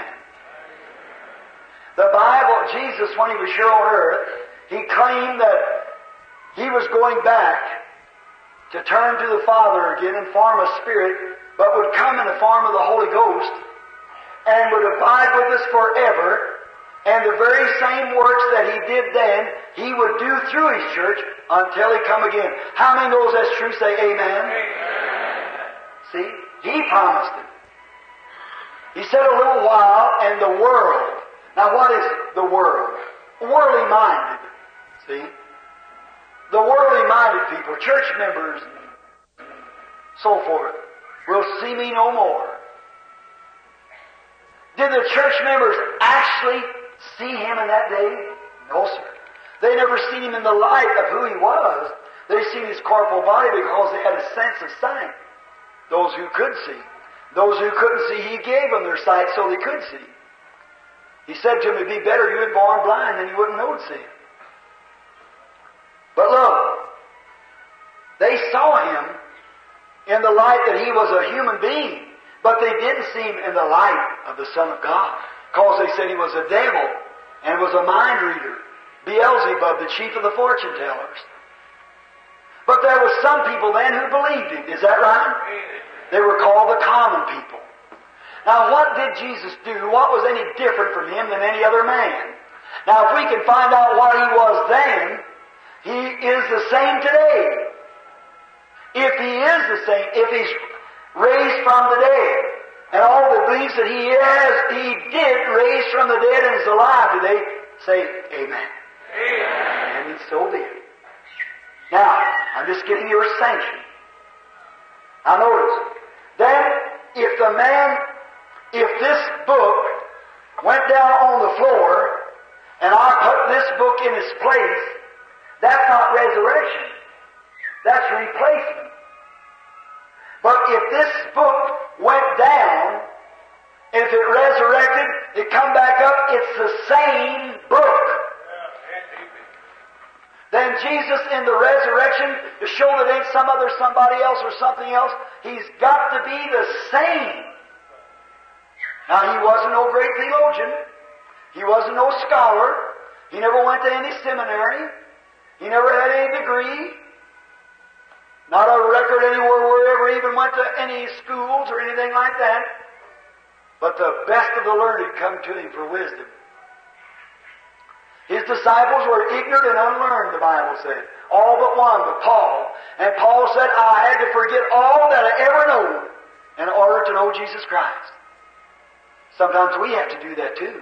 The Bible, Jesus, when He was here on earth, He claimed that He was going back to turn to the Father again in form of Spirit, but would come in the form of the Holy Ghost, and would abide with us forever, And the very same works that He did then, He would do through His church until He come again. How many knows that's true? Say amen. Amen. See? He promised it. He said a little while, and the world. Now what is the world? Worldly minded. See? The worldly minded people, church members, and so forth, will see me no more. Did the church members actually see Him in that day? No, sir. They never seen Him in the light of who He was. They seen His corporal body because they had a sense of sight. Those who could see. Those who couldn't see, He gave them their sight so they could see. He said to them, it'd be better you had born blind than you wouldn't know to see Him. But look, they saw Him in the light that He was a human being, but they didn't see Him in the light of the Son of God, because they said He was a devil and was a mind reader, Beelzebub, the chief of the fortune tellers. But there were some people then who believed Him. Is that right? They were called the common people. Now, what did Jesus do? What was any different from Him than any other man? Now, if we can find out what He was then, He is the same today. If He is the same, if He's raised from the dead, and all that believes that He is, He did raise from the dead and is alive today, say amen. Amen. And so be it. Now, I'm just giving you a sanction. Now notice, then if the man, if this book went down on the floor, and I put this book in its place, that's not resurrection. That's replacement. But if this book went down, if it resurrected, it come back up, it's the same book. Then Jesus in the resurrection, to show that ain't some other somebody else or something else, He's got to be the same. Now, He wasn't no great theologian. He wasn't no scholar. He never went to any seminary. He never had any degree. Not a record anywhere where he ever even went to any schools or anything like that. But the best of the learned come to Him for wisdom. His disciples were ignorant and unlearned, the Bible said. All but one, but Paul. And Paul said, I had to forget all that I ever known in order to know Jesus Christ. Sometimes we have to do that too.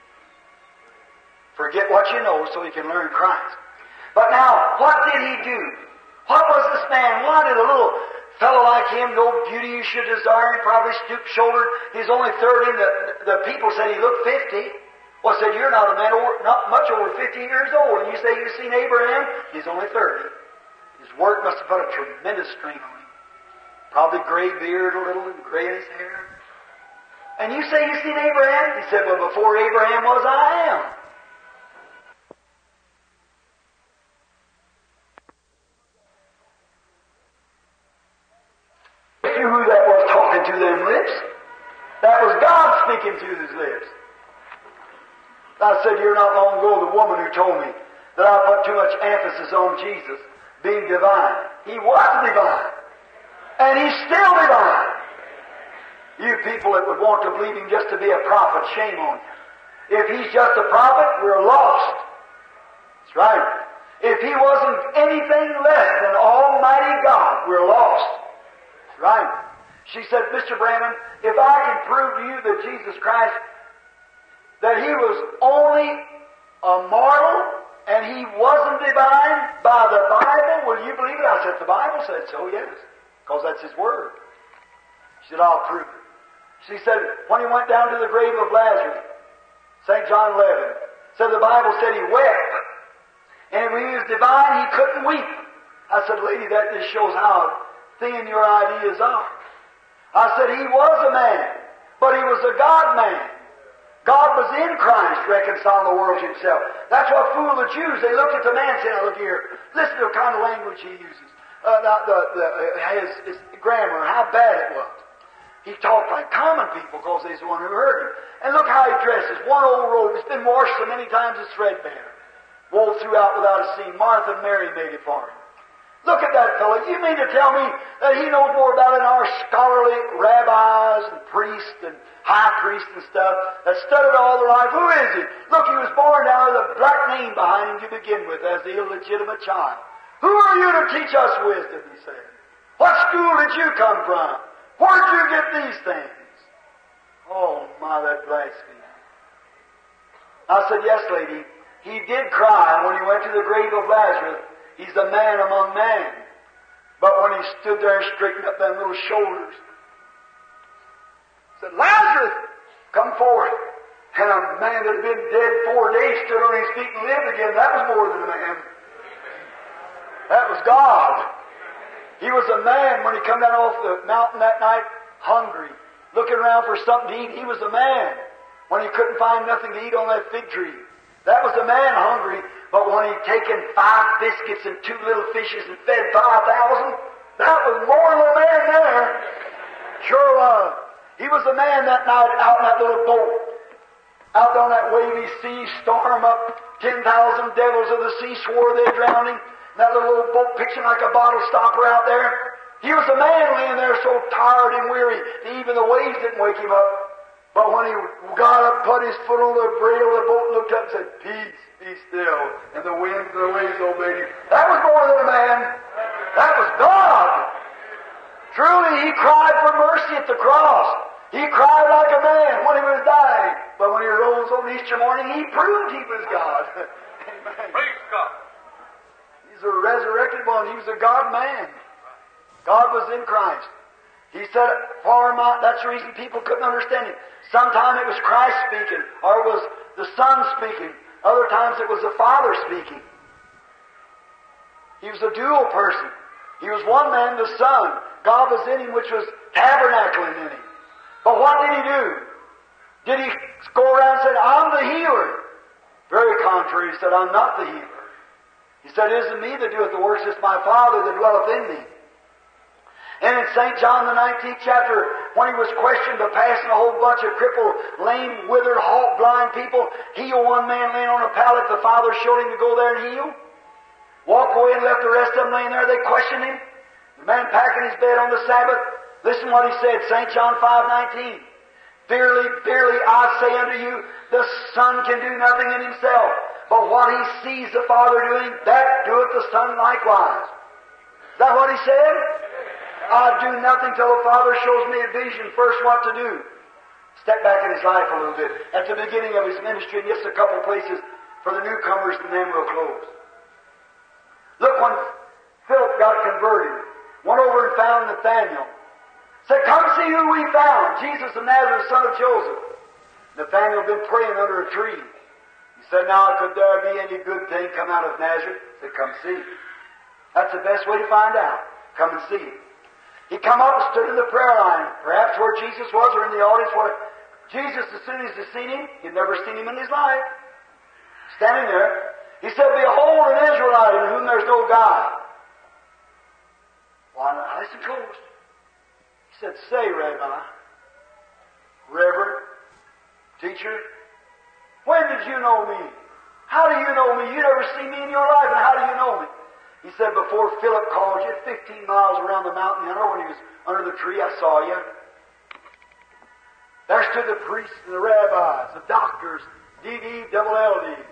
Forget what you know so you can learn Christ. But now, what did He do? What was this man? Why did a little fellow like him, no beauty you should desire, and probably stoop-shouldered, he's only thirty, and the, the people said he looked fifty. Well, said, you're not a man over, not much over fifty years old, and you say you've seen Abraham? He's only thirty. His work must have put a tremendous strain on him. Probably gray beard a little, and gray in his hair. And you say you've seen Abraham? He said, well, before Abraham was, I am. You knew who that was talking to them lips. That was God speaking through His lips. I said here not long ago, the woman who told me that I put too much emphasis on Jesus being divine. He was divine. And He's still divine. You people that would want to believe Him just to be a prophet, shame on you. If He's just a prophet, we're lost. That's right. If He wasn't anything less than Almighty God, we're lost. That's right. She said, Mister Branham, if I can prove to you that Jesus Christ, that He was only a mortal and He wasn't divine by the Bible, will you believe it? I said, the Bible said so, yes, because that's His Word. She said, I'll prove it. She said, when He went down to the grave of Lazarus, Saint John eleven, said the Bible said He wept. And when He was divine, He couldn't weep. I said, lady, that just shows how thin your ideas are. I said, He was a man, but He was a God-man. God was in Christ, reconciling the world to Himself. That's what fooled the Jews. They looked at the man and said, look here, listen to the kind of language he uses. Uh, the, the, the, his, his grammar, how bad it was. He talked like common people because he's the one who heard him. And look how he dresses. One old robe. It's been washed so many times it's threadbare. Wove throughout without a seam. Martha and Mary made it for him. Look at that fellow. You mean to tell me that he knows more about it than our scholarly rabbis and priests and high priests and stuff that studied all their life? Who is he? Look, he was born down with a black name behind him to begin with as the illegitimate child. Who are you to teach us wisdom, he said. What school did you come from? Where'd you get these things? Oh, my, that blasphemy. I said, yes, lady. He did cry when he went to the grave of Lazarus. He's a man among men. But when he stood there and straightened up them little shoulders, said, Lazarus, come forth. And a man that had been dead four days stood on his feet and lived again. That was more than a man. That was God. He was a man when he come down off the mountain that night, hungry, looking around for something to eat. He was a man when he couldn't find nothing to eat on that fig tree. That was a man hungry. But when he'd taken five biscuits and two little fishes and fed five thousand, that was more than a man there. Sure was. He was a man that night out in that little boat, out on that wavy sea, storm up. Ten thousand devils of the sea swore they'd drown him. That little old boat pitching like a bottle stopper out there. He was a man laying there so tired and weary that even the waves didn't wake him up. But when he got up, put his foot on the rail of the boat, looked up and said, Peace, be still. And the winds and the waves obeyed him. That was more than a man. That was God. Truly, he cried for mercy at the cross. He cried like a man when he was dying. But when he rose on Easter morning, he proved he was God. Amen. Praise God. He's a resurrected one. He was a God-man. God was in Christ. He said, for my, that's the reason people couldn't understand him. Sometimes it was Christ speaking, or it was the Son speaking. Other times it was the Father speaking. He was a dual person. He was one man, the Son. God was in him, which was tabernacling in him. But what did he do? Did he go around and say, I'm the healer? Very contrary, he said, I'm not the healer. He said, it isn't me that doeth the works, it's my Father that dwelleth in me. And in Saint John the nineteenth chapter, when he was questioned by passing a whole bunch of crippled, lame, withered, halt, blind people, heal one man laying on a pallet, the Father showed him to go there and heal. Walk away and left the rest of them laying there. They questioned him. The man packing his bed on the Sabbath. Listen what he said, Saint John five nineteen. Verily, verily, I say unto you, the Son can do nothing in himself, but what he sees the Father doing, that doeth the Son likewise. Is that what he said? I do nothing till the Father shows me a vision first what to do. Step back in his life a little bit. At the beginning of his ministry, in just a couple of places for the newcomers, and then we'll close. Look, when Philip got converted, went over and found Nathanael. Said, come see who we found, Jesus of Nazareth, son of Joseph. Nathanael had been praying under a tree. He said, now could there be any good thing come out of Nazareth? He said, come see. That's the best way to find out. Come and see. He come up and stood in the prayer line, perhaps where Jesus was or in the audience where Jesus, as soon as he seen him, he'd never seen him in his life. Standing there, he said, behold an Israelite in whom there's no God. Well, now listen close. He said, say, Rabbi, Reverend, teacher, when did you know me? How do you know me? You never seen me in your life, and how do you know me? He said, before Philip called you, fifteen miles around the mountain, you know, when he was under the tree, I saw you. There stood the priests and the rabbis, the doctors, D D, double L D.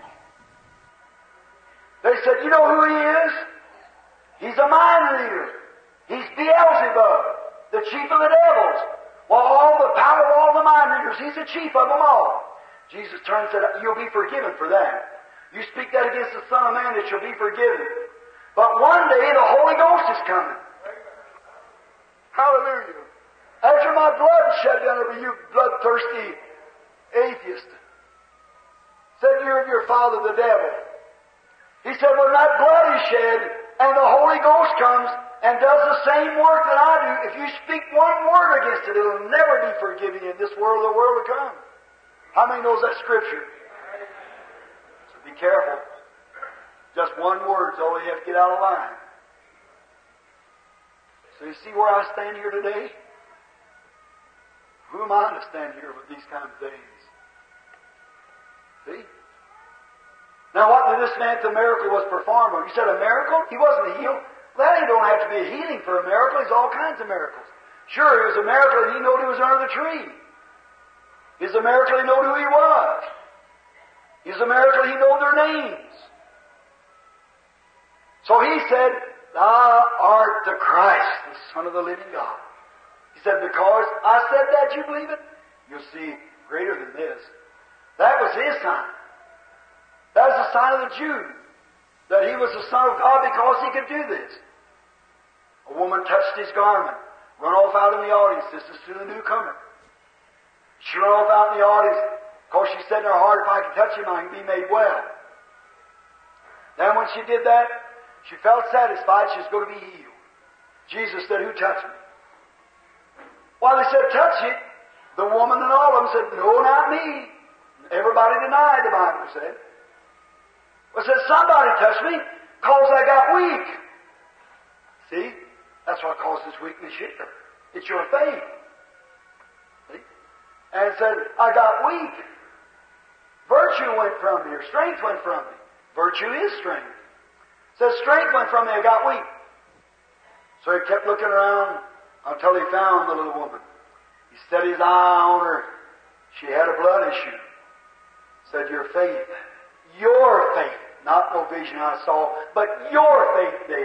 They said, you know who he is? He's a mind reader. He's Beelzebub, the chief of the devils. Well, all the power of all the mind readers, he's the chief of them all. Jesus turned and said, you'll be forgiven for that. You speak that against the Son of Man, that you'll be forgiven. But one day the Holy Ghost is coming. Hallelujah. After my blood shed down over you bloodthirsty atheist. Said you're of your father the devil. He said when that blood is shed and the Holy Ghost comes and does the same work that I do, if you speak one word against it, it'll never be forgiven in this world or the world to come. How many knows that scripture? So be careful. Just one word is all you have to get out of line. So you see where I stand here today? Who am I to stand here with these kind of things? See? Now what did this man, the miracle was performed on? You said a miracle? He wasn't healed. That ain't don't have to be a healing for a miracle. There's all kinds of miracles. Sure, it was a miracle that he knew he was under the tree. It's a miracle he knew who he was. It's a miracle he knew their names. So he said, Thou art the Christ, the Son of the living God. He said, because I said that, you believe it? You'll see greater than this. That was his sign. That was the sign of the Jew, that he was the Son of God because he could do this. A woman touched his garment, run off out in the audience. This is to the newcomer. She ran off out in the audience because she said in her heart, if I can touch him, I can be made well. Then when she did that, she felt satisfied she was going to be healed. Jesus said, who touched me? Well, they said, touch it. The woman and all of them said, no, not me. Everybody denied, the Bible said. Well, said, somebody touched me because I got weak. See? That's what caused this weakness here. It's your faith. See? And it said, I got weak. Virtue went from me, or strength went from me. Virtue is strength. It says, strength went from me, I got weak. So he kept looking around until he found the little woman. He set his eye on her. She had a blood issue. Said, your faith, your faith, not no vision I saw, but your faith did.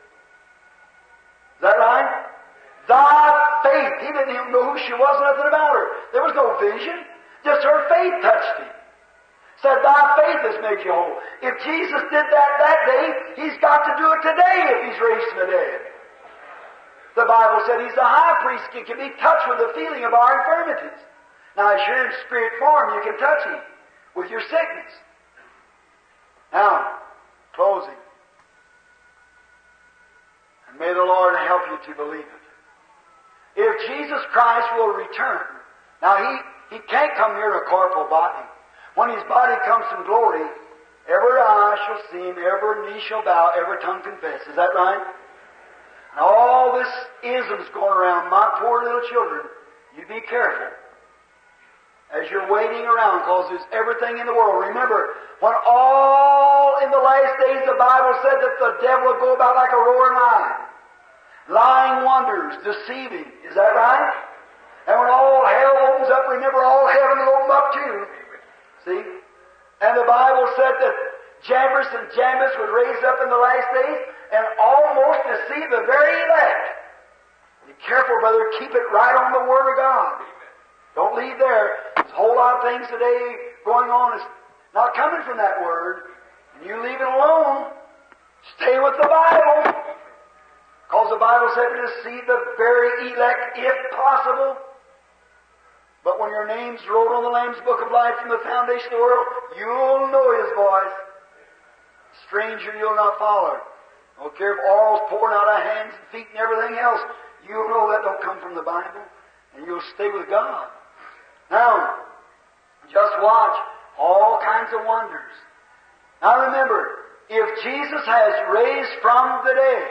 Is that right? Thy faith. He didn't even know who she was, nothing about her. There was no vision. Just her faith touched him. Said, thy faith has made you whole. If Jesus did that that day, He's got to do it today if He's raised from the dead. The Bible said He's the high priest and can be touched with the feeling of our infirmities. Now, as you're in spirit form, you can touch Him with your sickness. Now, closing. And may the Lord help you to believe it. If Jesus Christ will return, now He, he can't come here in a corporal body. When His body comes in glory, every eye shall see Him, every knee shall bow, every tongue confess. Is that right? And all this isms going around, my poor little children, you be careful as you're waiting around, because there's everything in the world. Remember, when all in the last days the Bible said that the devil will go about like a roaring lion, lying wonders, deceiving. Is that right? And when all hell opens up, remember all heaven will open up too. See? And the Bible said that Jambres and Jambres would raise up in the last days and almost deceive the very elect. Be careful, brother. Keep it right on the Word of God. Don't leave there. There's a whole lot of things today going on that's not coming from that Word. And you leave it alone. Stay with the Bible. Because the Bible said to deceive the very elect if possible. But when your name's wrote on the Lamb's Book of Life from the foundation of the world, you'll know His voice. Stranger, you'll not follow. Don't care if oil's pouring out of hands and feet and everything else. You'll know that don't come from the Bible. And you'll stay with God. Now, just watch all kinds of wonders. Now remember, if Jesus has raised from the dead,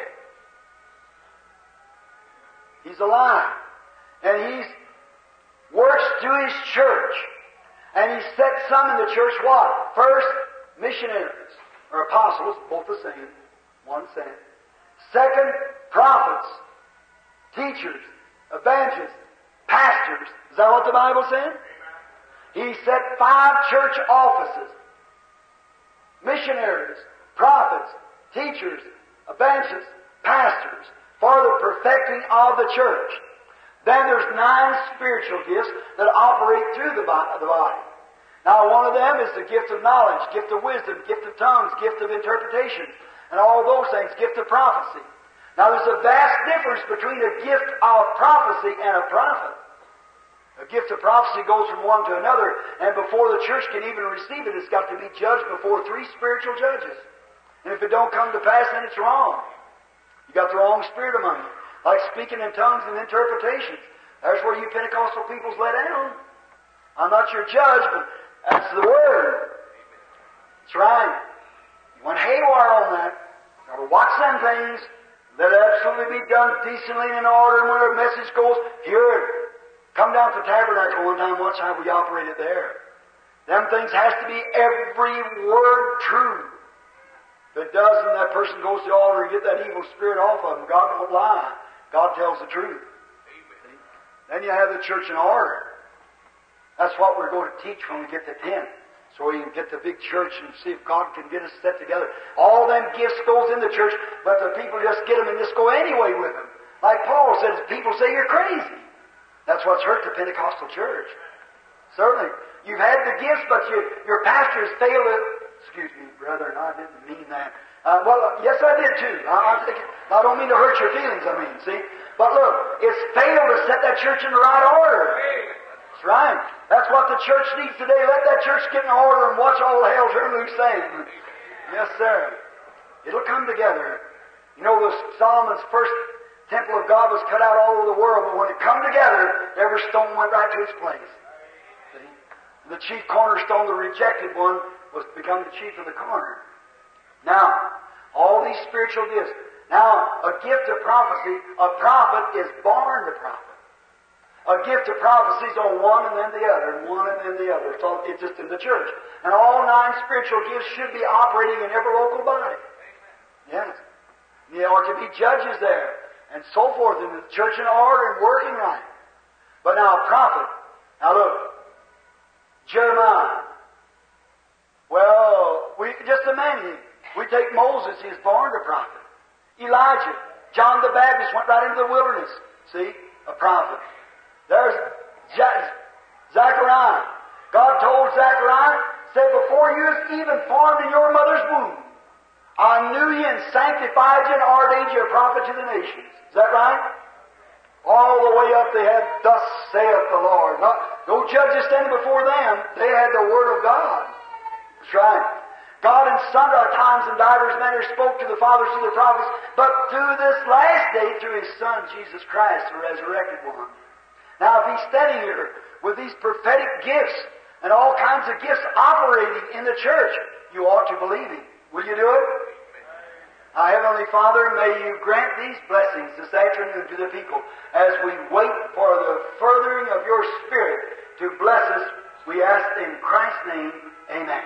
He's alive. And He's works through His church. And He set some in the church what? First, missionaries, or apostles, both the same, one sent. Second, prophets, teachers, evangelists, pastors. Is that what the Bible said? He set five church offices. Missionaries, prophets, teachers, evangelists, pastors, for the perfecting of the church. Then there's nine spiritual gifts that operate through the body. Now, one of them is the gift of knowledge, gift of wisdom, gift of tongues, gift of interpretation, and all those things, gift of prophecy. Now, there's a vast difference between a gift of prophecy and a prophet. A gift of prophecy goes from one to another, and before the church can even receive it, it's got to be judged before three spiritual judges. And if it don't come to pass, then it's wrong. You got the wrong spirit among you. Like speaking in tongues and interpretations. There's where you Pentecostal peoples let down. I'm not your judge, but that's the Word. That's right. You went haywire on that. You got to watch them things. Let it absolutely be done decently and in order. And when a message goes, hear it. Come down to the tabernacle one time, watch how we operate it there. Them things has to be every word true. If it doesn't, that person goes to the altar and get that evil spirit off of them. God don't lie. God tells the truth. Amen. Then you have the church in order. That's what we're going to teach when we get to ten. So we can get the big church and see if God can get us set together. All them gifts goes in the church, but the people just get them and just go anyway with them. Like Paul says, people say you're crazy. That's what's hurt the Pentecostal church. Certainly. You've had the gifts, but you, your pastor has failed to... Excuse me, brother, I didn't mean that. Uh, well, uh, yes, I did too. I, I, think, I don't mean to hurt your feelings, I mean, see? But look, it's failed to set that church in the right order. That's right. That's what the church needs today. Let that church get in order and watch all hell turn loose then. Yes, sir. It'll come together. You know, the Solomon's first temple of God was cut out all over the world, but when it come together, every stone went right to its place. See? The chief cornerstone, the rejected one, was become the chief of the corner. Now, all these spiritual gifts. Now, a gift of prophecy, a prophet is born the prophet. A gift of prophecy is on one and then the other, and one and then the other. So it's just in the church. And all nine spiritual gifts should be operating in every local body. Yes. There are to be judges there, and so forth, in the church in order and working right. But now, a prophet. Now look. Jeremiah. Well, we just a man. We take Moses, he was born a prophet. Elijah. John the Baptist went right into the wilderness. See? A prophet. There's Zechariah. God told Zechariah, said, before you was even formed in your mother's womb, I knew you and sanctified you and ordained you a prophet to the nations. Is that right? All the way up they had, thus saith the Lord. Not, no judges standing before them. They had the Word of God. That's right. God in sundry times and divers manners spoke to the fathers through the prophets, but through this last day, through His Son, Jesus Christ, the resurrected one. Now, if He's standing here with these prophetic gifts and all kinds of gifts operating in the church, you ought to believe Him. Will you do it? Our Heavenly Father, may You grant these blessings this afternoon to the people as we wait for the furthering of Your Spirit to bless us. We ask in Christ's name, amen.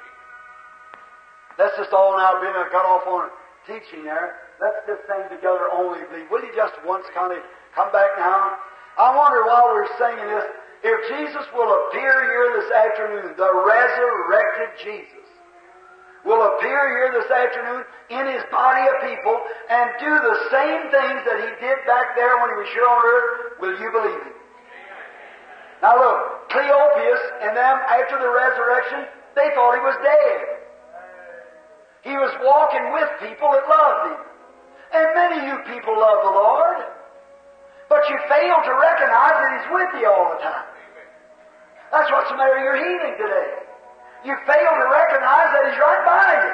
Let's just all now be cut off on teaching there. Let's just sing together only believe. Will you just once kind of come back now? I wonder while we're singing this, if Jesus will appear here this afternoon, the resurrected Jesus will appear here this afternoon in His body of people and do the same things that He did back there when He was here on earth, will you believe Him? Now look, Cleopas and them, after the resurrection, they thought He was dead. He was walking with people that loved Him. And many of you people love the Lord. But you fail to recognize that He's with you all the time. That's what's the matter with your healing today. You fail to recognize that He's right by you.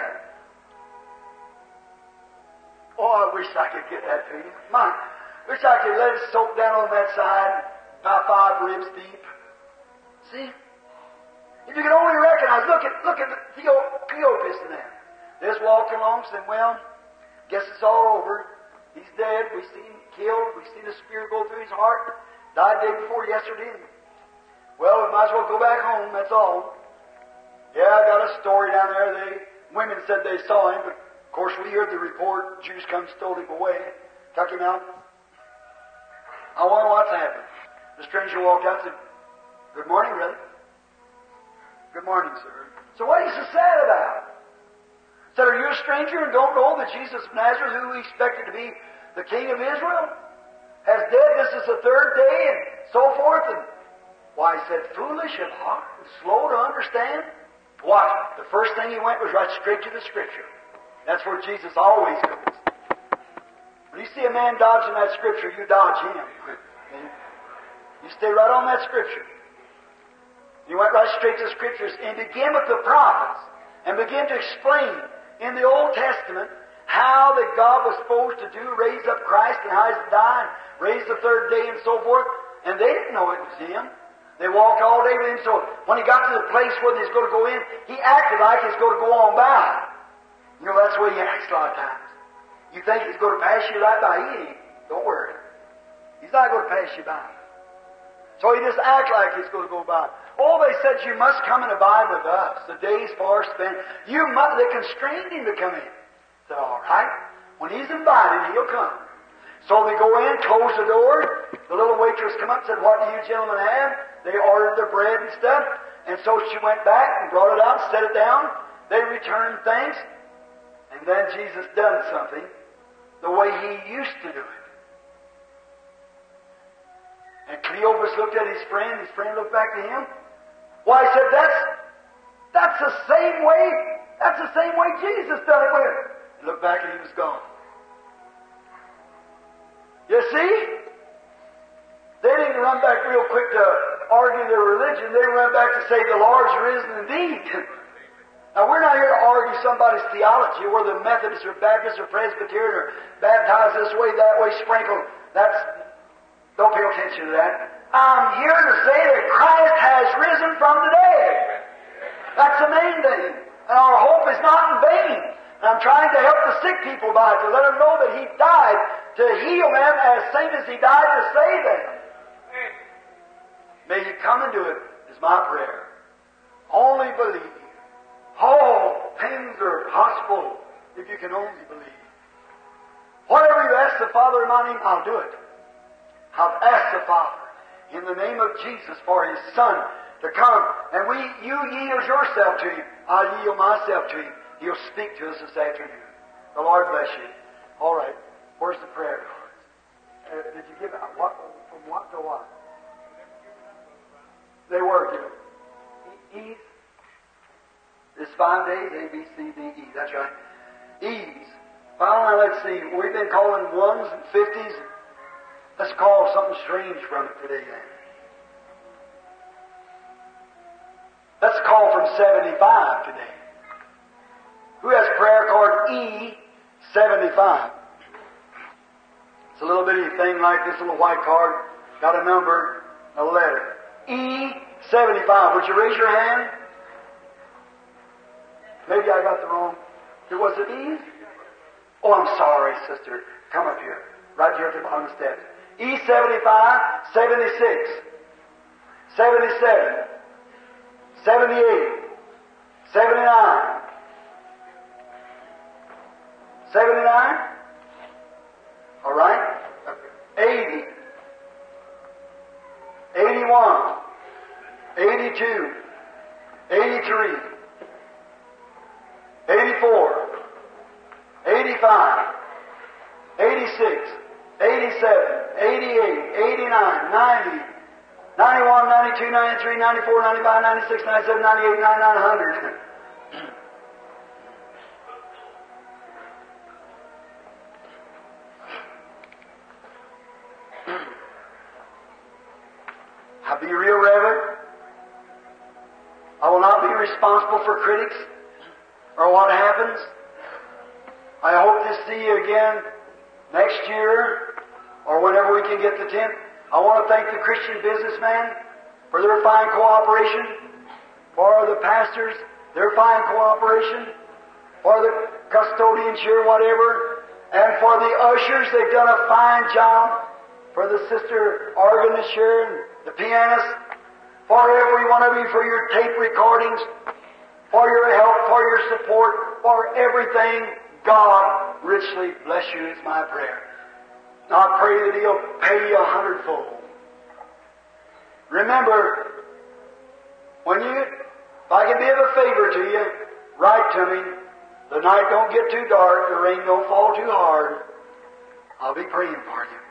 Oh, I wish I could get that to you. My, wish I could let it soak down on that side, about five ribs deep. See? If you could only recognize, look at look at Cleopas and them. They just walked along saying, well, guess it's all over. He's dead. We've seen him killed. We've seen the spear go through his heart. Died the day before yesterday. Well, we might as well go back home. That's all. Yeah, I got a story down there. They women said they saw him, but of course we heard the report. Jews come, stole him away, took him out. I wonder what's happened. The stranger walked out and said, "Good morning, brother." "Good morning, sir." "So what are you so sad about?" Said, "Are you a stranger and don't know that Jesus of Nazareth, who we expected to be the King of Israel, has dead? This is the third day," and so forth. And why, he said, "Foolish of heart and slow to understand." What? The first thing he went was right straight to the Scripture. That's where Jesus always goes. When you see a man dodging that Scripture, you dodge him. You stay right on that Scripture. He went right straight to the Scriptures and began with the prophets and began to explain in the Old Testament how that God was supposed to do, raise up Christ and how He's died, raise the third day and so forth. And they didn't know it was Him. They walked all day with Him. So when He got to the place where He was going to go in, He acted like He was going to go on by. You know, that's the way He acts a lot of times. You think He's going to pass you right by. He ain't. Don't worry. He's not going to pass you by. So He just acts like He's going to go by. Oh, they said, "You must come and abide with us. The day's far spent." You must, they constrained Him to come in. said, all right. When he's invited, he'll come. So they go in, close the door. The little waitress come up and said, what do you gentlemen have? They ordered their bread and stuff. And so she went back and brought it out, set it down. They returned thanks. And then Jesus done something the way he used to do it. And Cleopas looked at his friend. His friend looked back to him. Why, he said, that's, that's the same way, that's the same way Jesus done it with. He looked back and he was gone. You see? They didn't run back real quick to argue their religion. They ran back to say the Lord's risen indeed. Now, we're not here to argue somebody's theology, whether Methodist or Baptist or Presbyterian or baptized this way, that way, sprinkled. That's, don't pay attention to that. I'm here to say that Christ has risen from the dead. That's the main thing. And our hope is not in vain. And I'm trying to help the sick people by it, to let them know that He died to heal them as same as He died to save them. May you come and do it, is my prayer. Only believe. All things are possible if you can only believe. Whatever you ask the Father in my name, I'll do it. I've asked the Father in the name of Jesus for His Son to come, and we, you yield yourself to Him. I'll yield myself to Him. He'll speak to us this afternoon. The Lord bless you. All right. Where's the prayer cards? Uh, did you give out what, from what to what? They were given. E's. This five days, A, B, C, D, E. That's right. E's. Finally, let's see. We've been calling ones and fifties. Let's call something strange from it today then. Let's call from seventy-five today. Who has prayer card E seventy-five? It's a little bitty thing like this, little white card. Got a number, a letter. E seventy-five. Would you raise your hand? Maybe I got the wrong. Was it E? Oh, I'm sorry, sister. Come up here. Right here at the bottom of the steps. E seventy-five, seventy-six, seventy-seven, seventy-eight, seventy-nine, seventy-nine? All right. eighty, eighty-one, eighty-two, eighty-three, eighty-four, eighty-five, eighty-six, eighty-seven, eighty-eight, eighty-nine, ninety, ninety-one, ninety-two, ninety-three, ninety-four, ninety-five, ninety-six, ninety-seven, ninety-eight, ninety-nine, one hundred. I'll be real reverent. I will not be responsible for critics or what happens. I hope to see you again next year or whenever we can get the tent. I want to thank the Christian businessmen for their fine cooperation, for the pastors, their fine cooperation, for the custodians here, whatever, and for the ushers. They've done a fine job, for the sister organist here and the pianist, for every one of you, for your tape recordings, for your help, for your support, for everything. God richly bless you is my prayer. I pray that He'll pay you a hundredfold. Remember, when you, if I can be of a favor to you, write to me. The night don't get too dark, the rain don't fall too hard. I'll be praying for you.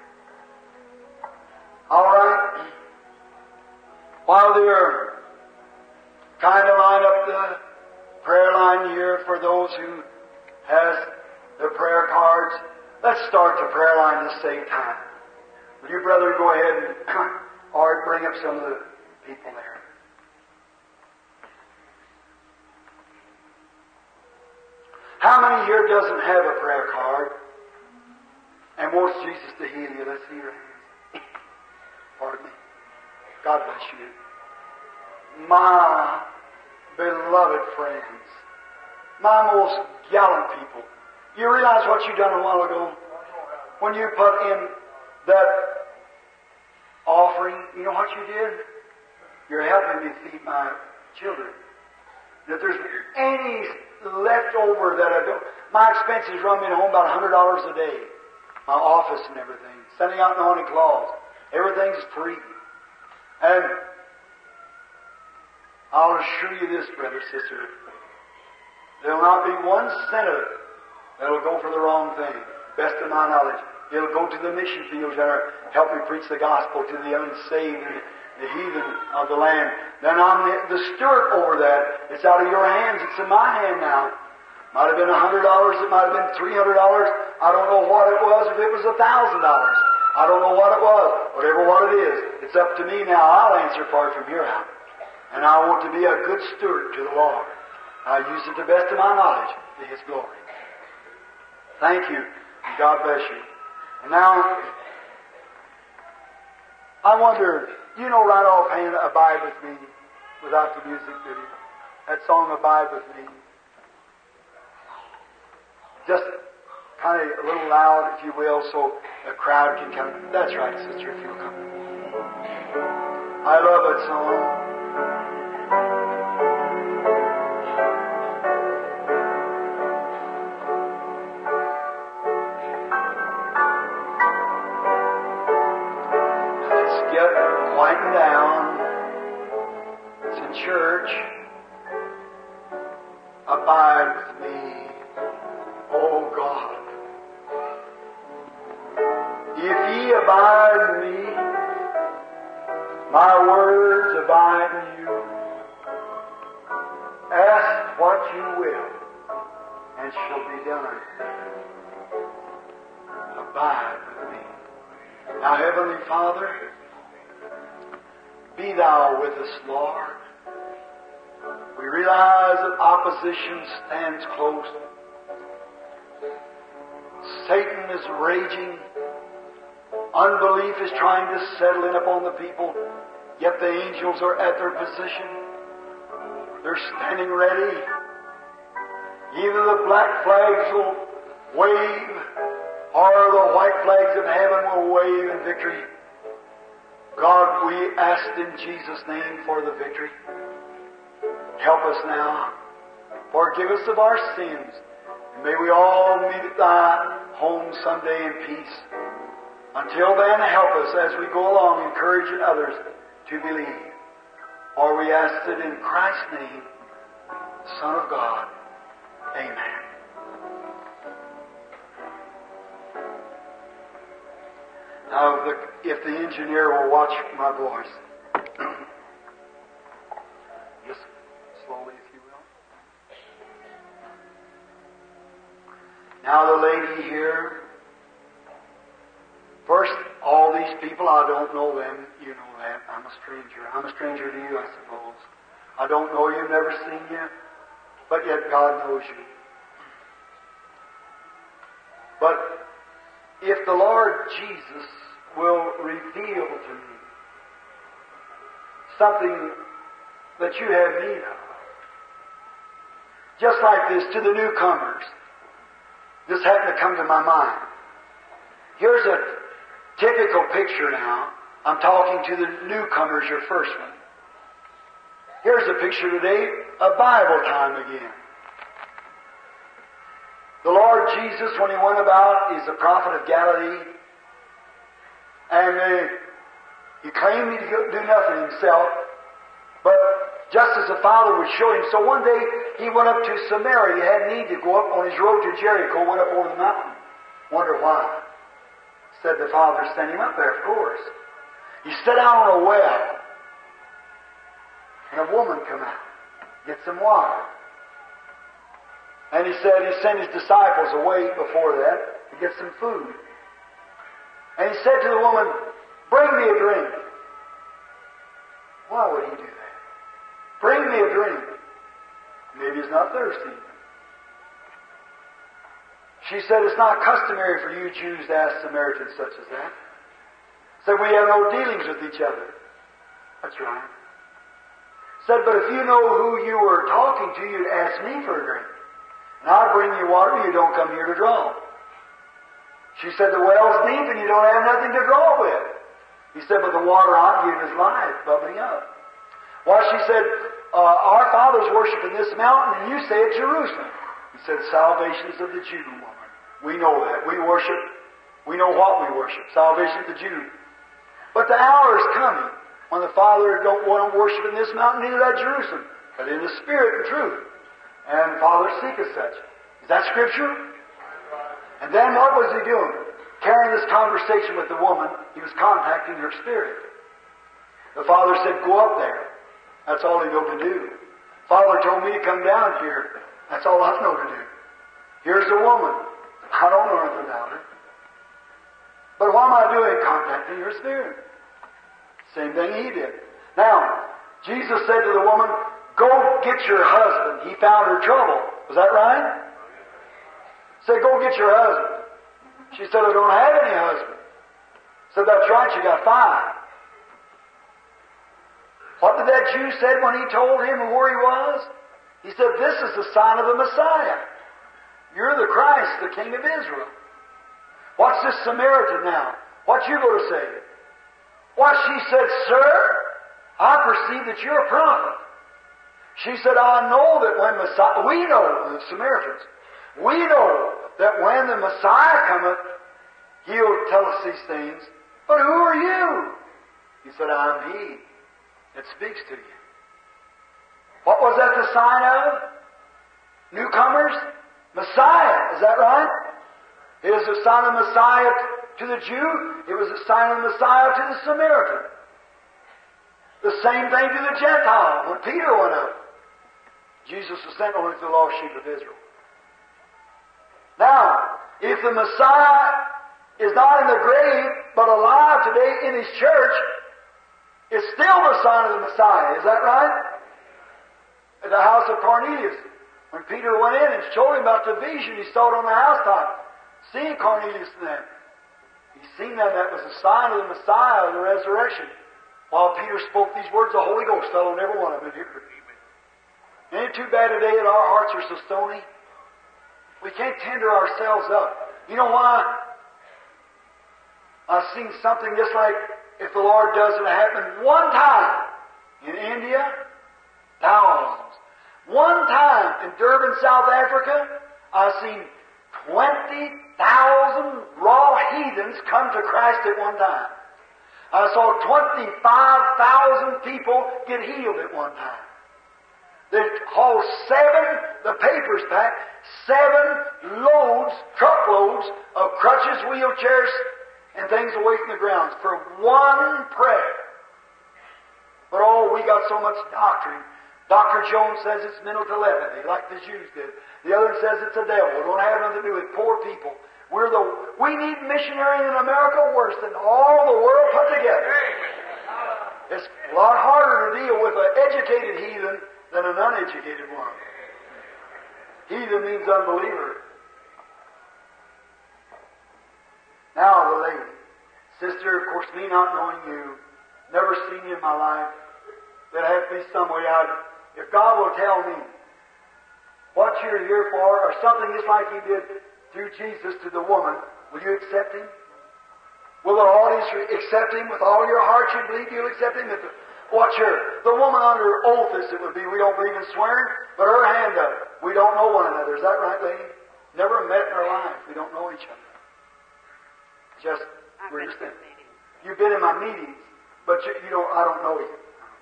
All right. While they're kind of line up the prayer line here for those who has their prayer cards, let's start the prayer line at the same time. Will you, brother, go ahead and or bring up some of the people there. How many here doesn't have a prayer card and wants Jesus to heal you? Let's see your hands. Pardon me. God bless you. My beloved friends, my most gallant people. You realize what you done a while ago? When you put in that offering, you know what you did? You're helping me feed my children. If there's any left over that I don't, My expenses run me at home about one hundred dollars a day. My office and everything. Sending out anointing cloths. Everything's free. And I'll assure you this, brother, sister. There will not be one cent of it that will go for the wrong thing. Best of my knowledge. It'll go to the mission fields that are help me preach the gospel to the unsaved and the heathen of the land. Then I'm the, the steward over that. It's out of your hands. It's in my hand now. Might have been a hundred dollars. It might have been three hundred dollars. I don't know what it was. If it was a thousand dollars, I don't know what it was. Whatever what it is, it's up to me now. I'll answer for it from here out. And I want to be a good steward to the Lord. I use it to the best of my knowledge to His glory. Thank you. And God bless you. And now, I wonder, you know right offhand, Abide With Me, without the music video. That song, Abide With Me. Just kind of a little loud, if you will, so the crowd can come. That's right, sister, if you'll come. I love that song. Quieten down. It's in church. Abide with me, oh God. If ye abide in me, my words abide in you. Ask what you will, and shall be done. Abide with me. Now, Heavenly Father, be Thou with us, Lord. We realize that opposition stands close. Satan is raging. Unbelief is trying to settle in upon the people. Yet the angels are at their position. They're standing ready. Either the black flags will wave, or the white flags of heaven will wave in victory. God, we ask in Jesus' name for the victory. Help us now. Forgive us of our sins. And may we all meet at Thy home someday in peace. Until then, help us as we go along, encouraging others to believe. For we ask it in Christ's name, Son of God. Amen. Now, the, if the engineer will watch my voice. Just slowly, if you will. Now, the lady here. First, all these people, I don't know them. You know that. I'm a stranger. I'm a stranger to you, I suppose. I don't know you, never seen you. But yet God knows you. But if the Lord Jesus will reveal to me something that you have need of, just like this to the newcomers, this happened to come to my mind. Here's a typical picture now. I'm talking to the newcomers, your first one. Here's a picture today of Bible time again. The Lord Jesus, when He went about, is the prophet of Galilee. And uh, He claimed He could do nothing Himself, but just as the Father would show Him. So one day He went up to Samaria. He had need to go up on His road to Jericho, went up over the mountain. Wonder why. Said the Father sent Him up there, of course. He sat down on a well, and a woman come out, get some water. And He said He sent His disciples away before that to get some food. And He said to the woman, bring me a drink. Why would He do that? Bring me a drink. Maybe He's not thirsty. She said, it's not customary for you Jews to ask Samaritans such as that. Said, we have no dealings with each other. That's right. Said, but if you know who you were talking to, you'd ask me for a drink. And I'll bring you water, you don't come here to draw. She said, the well's deep and you don't have nothing to draw with. He said, but the water I give is life, bubbling up. Well, she said, uh, our fathers worship in this mountain and you say it's Jerusalem. He said, salvation is of the Jew, woman. We know that. We worship. We know what we worship. Salvation of the Jew. But the hour is coming when the Father don't want to worship in this mountain, neither at Jerusalem, but in the Spirit and truth. And the Father seeketh such. Is that Scripture? And then what was He doing? Carrying this conversation with the woman, He was contacting her spirit. The Father said, go up there. That's all He know to do. Father told me to come down here. That's all I know to do. Here's a woman. I don't know anything about her. But what am I doing? Contacting her spirit. Same thing He did. Now, Jesus said to the woman, go get your husband. He found her trouble. Was that right? Said, go get your husband. She said, I don't have any husband. Said, that's right, you got five. What did that Jew say when he told him where he was? He said, this is the sign of the Messiah. You're the Christ, the King of Israel. What's this Samaritan now? What you going to say? Why, she said, sir, I perceive that you're a prophet. She said, I know that when Messiah, we know, the Samaritans, we know that when the Messiah cometh, He'll tell us these things. But who are you? He said, I'm He that speaks to you. What was that the sign of? Newcomers? Messiah. Is that right? It was a sign of Messiah to the Jew. It was a sign of Messiah to the Samaritan. The same thing to the Gentile when Peter went up. Jesus was sent only to the lost sheep of Israel. Now, if the Messiah is not in the grave, but alive today in His church, it's still the sign of the Messiah. Is that right? At the house of Cornelius, when Peter went in and told him about the vision, he saw it on the housetop, seeing Cornelius and them. He seen that that was a sign of the Messiah of the resurrection. While Peter spoke these words, the Holy Ghost fell on every one of them. Ain't it too bad today that our hearts are so stony? We can't tender ourselves up. You know why? I've seen something just like, if the Lord does it happen one time in India, thousands. One time in Durban, South Africa, I've seen twenty thousand raw heathens come to Christ at one time. I saw twenty-five thousand people get healed at one time. They hauled seven, the papers packed, seven loads, truckloads of crutches, wheelchairs, and things away from the grounds for one prayer. But oh, we got so much doctrine. Doctor Jones says it's mental telepathy, like the Jews did. The other says it's a devil. It don't have nothing to do with poor people. We're the we need missionaries in America worse than all the world put together. It's a lot harder to deal with an educated heathen than an uneducated one. Heathen means unbeliever. Now the lady, sister, of course, me not knowing you, never seen you in my life, there'd have to be some way out. If God will tell me what you're here for, or something just like He did through Jesus to the woman, will you accept Him? Will the audience accept Him with all your heart? You believe you'll accept Him? If the, watch her. The woman under oath, as it would be, we don't believe in swearing, but her hand up. We don't know one another. Is that right, lady? Never met in our life. We don't know each other. Just, we're just in. You've been in my meetings, but you, you don't, I don't know you.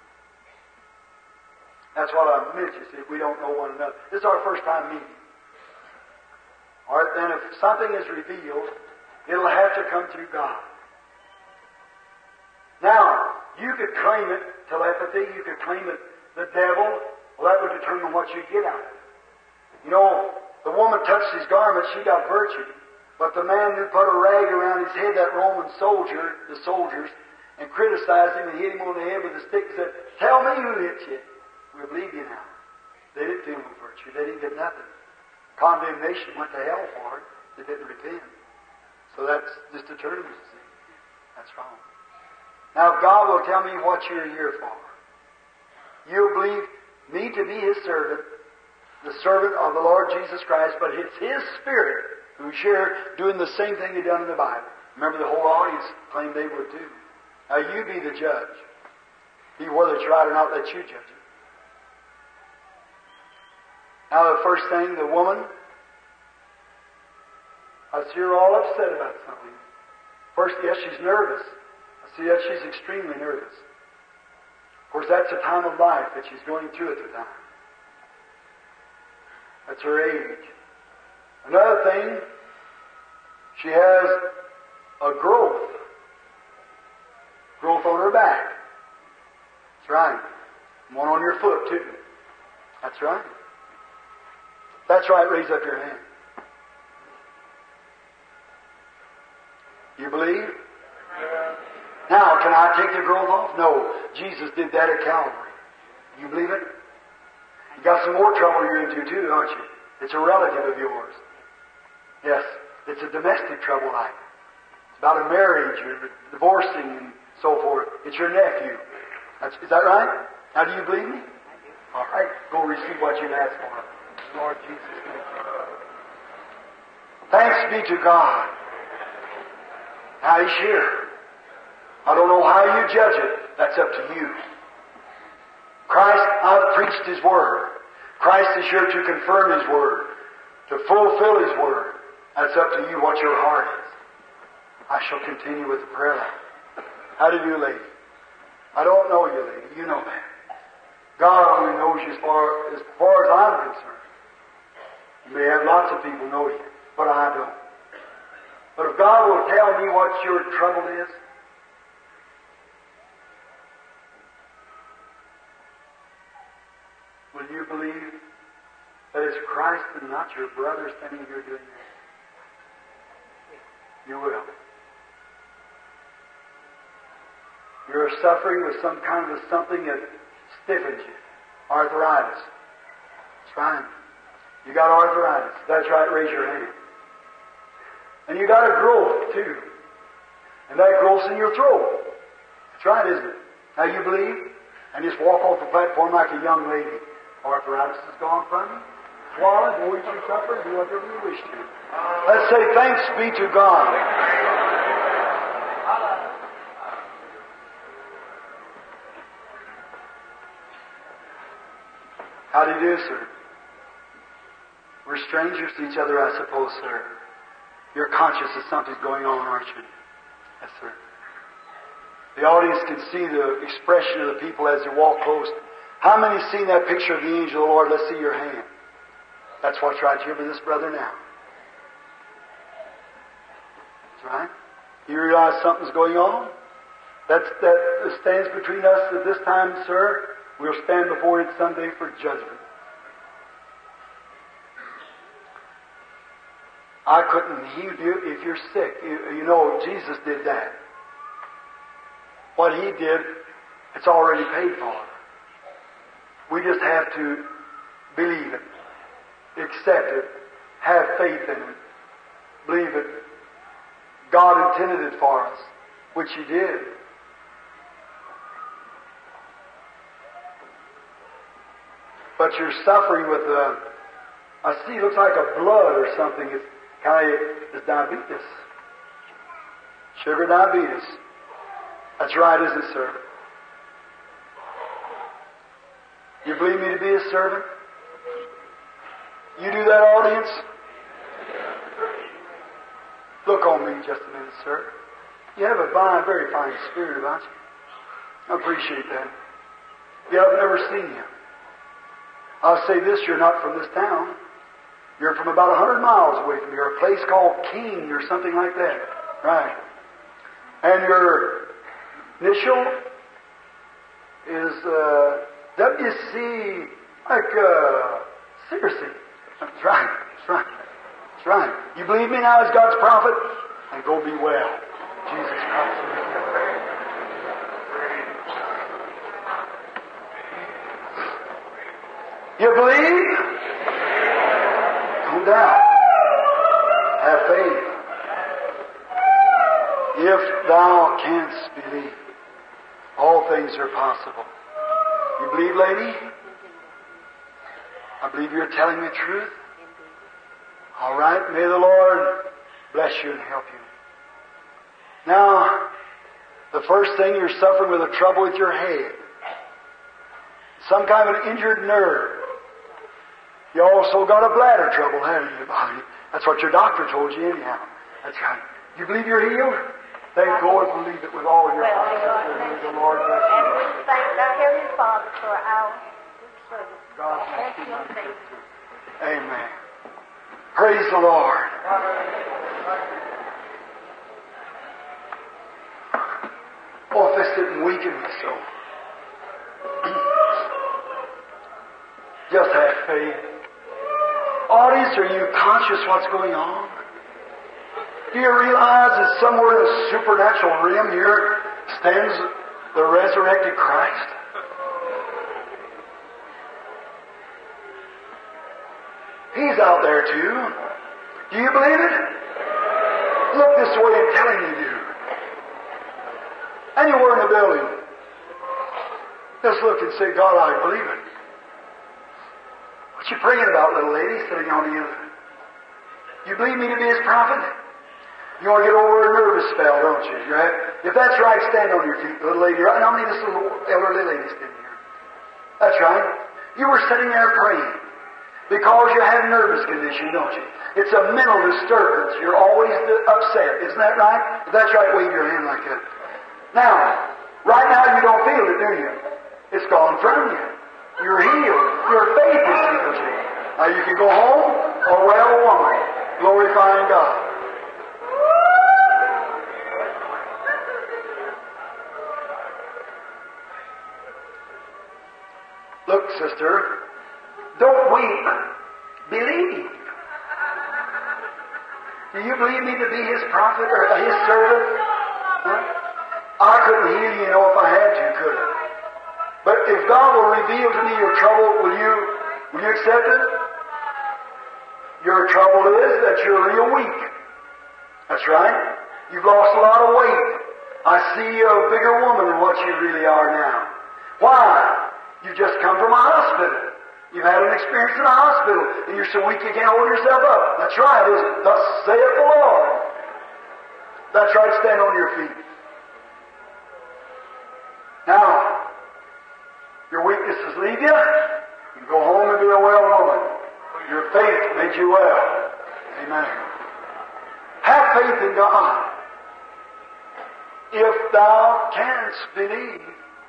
That's what I meant, you see. We don't know one another. This is our first time meeting. All right, then if something is revealed, it'll have to come through God. Now, you could claim it, telepathy, you could claim it, the devil. Well, that would determine what you get out of it. You know, the woman touched his garment, she got virtue. But the man who put a rag around his head, that Roman soldier, the soldiers, and criticized him and hit him on the head with a stick and said, tell me who hit you. We believe you now. They didn't feel no virtue. They didn't get nothing. Condemnation went to hell for it. They didn't repent. So that's just determines the sin. That's wrong. Now, if God will tell me what you're here for, you'll believe me to be His servant, the servant of the Lord Jesus Christ, but it's His Spirit who's here doing the same thing He done in the Bible. Remember, the whole audience claimed they would too. Now, you be the judge. He, whether it's right or not, let you judge it. Now, the first thing, the woman I see her all upset about something. First, yes, she's nervous. I see that she's extremely nervous. Of course, that's a time of life that she's going through at the time. That's her age. Another thing, she has a growth. Growth on her back. That's right. One on your foot, too. That's right. That's right. Raise up your hand. You believe? Now, can I take the growth off? No. Jesus did that at Calvary. You believe it? You got some more trouble you're into, too, don't you? It's a relative of yours. Yes. It's a domestic trouble like. It's about a marriage or divorcing and so forth. It's your nephew. That's, is that right? Now, do you believe me? All right. Go receive what you've asked for. Lord Jesus, thank you. Thanks be to God. Now, He's here. I don't know how you judge it. That's up to you. Christ, I've preached His Word. Christ is here to confirm His Word, to fulfill His Word. That's up to you what your heart is. I shall continue with the prayer line. How do you, lady? I don't know you, lady. You know that. God only knows you as far, as far as I'm concerned. You may have lots of people know you, but I don't. But if God will tell me what your trouble is, will you believe that it's Christ and not your brother standing here doing that? You will. You're suffering with some kind of something that stiffens you. Arthritis. That's right. You got arthritis. That's right. Raise your hand. And you got a growth, too. And that growth's in your throat. That's right, isn't it? Now you believe? And just walk off the platform like a young lady. Arthritis is gone from you. Swallow it, go eat your supper, do whatever you wish to. Let's say thanks be to God. How do you do, sir? We're strangers to each other, I suppose, sir. You're conscious that something's going on, aren't you? Yes, sir. The audience can see the expression of the people as they walk close. How many seen that picture of the angel of the Lord? Let's see your hand. That's what's right here with this brother now. That's right. You realize something's going on? That's, that stands between us at this time, sir. We'll stand before it someday for judgment. I couldn't heal you if you're sick. You, you know, Jesus did that. What He did, it's already paid for. We just have to believe it, accept it, have faith in it, believe it. God intended it for us, which He did. But you're suffering with a, I see it looks like a blood or something. It's kind of, it's diabetes. Sugar diabetes. That's right, isn't it, sir? You believe me to be a servant? You do that, audience? Look on me just a minute, sir. You have a fine, very fine spirit about you. I appreciate that. Yet I've never seen you. I'll say this, you're not from this town. You're from about a hundred miles away from here, a place called Keene or something like that. Right. And your initial is uh, W C, like uh, Searcy. That's right. That's right. That's right. You believe me now as God's prophet? And go be well. Jesus Christ. You believe? No doubt. Have faith. If thou canst believe, all things are possible. You believe, lady? I believe you're telling the truth. All right. May the Lord bless you and help you. Now, the first thing, you're suffering with a trouble with your head. Some kind of an injured nerve. You also got a bladder trouble, haven't you, Bobby? That's what your doctor told you anyhow. That's right. You believe you're healed? Then go and believe it with all your well, heart. God, The Lord bless you. and we thank our Heavenly Father for our good service. God bless Bless you, your my name. sister. Amen. Praise the Lord. Oh, if this didn't weaken me so. Just have faith. Audience, are you conscious what's going on? Do you realize that somewhere in the supernatural realm here stands the resurrected Christ? He's out there too. Do you believe it? Look this way and telling you do. Anywhere in the building. Just look and say, God, I believe it. What you praying about, little lady, sitting on the other? You believe me to be His prophet? You want to get over a nervous spell, don't you? Right? If that's right, stand on your feet, little lady. Right? How many of this little elderly lady standing here? That's right. You were sitting there praying because you have a nervous condition, don't you? It's a mental disturbance. You're always upset. Isn't that right? If that's right, wave your hand like that. Now, right now you don't feel it, do you? It's gone from you. You're healed. Your faith is healed you. Now you can go home, a well woman, glorifying God. Look, sister, don't weep. Believe. Do you believe me to be His prophet or His servant? Huh? I couldn't heal you, you know, if I had to, could I? But if God will reveal to me your trouble, will you, will you accept it? Your trouble is that you're real weak. That's right. You've lost a lot of weight. I see you a bigger woman than what you really are now. Why? You've just come from a hospital. You've had an experience in a hospital, and you're so weak you can't hold yourself up. That's right, isn't it? Thus saith the Lord. That's right, stand on your feet. Now, your weaknesses leave you. You go home and be a well woman. Your faith made you well. Amen. Have faith in God. If thou canst believe.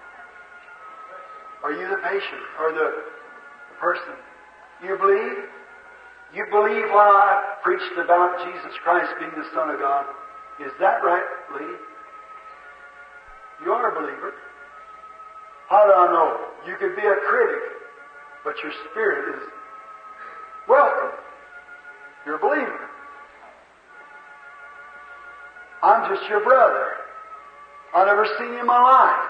Are you the patient or the, the person? You believe? You believe when I preached about Jesus Christ being the Son of God? Is that right, lady? You are a believer. How do I know? You could be a critic, but your spirit is welcome. You're a believer. I'm just your brother. I've never seen you in my life.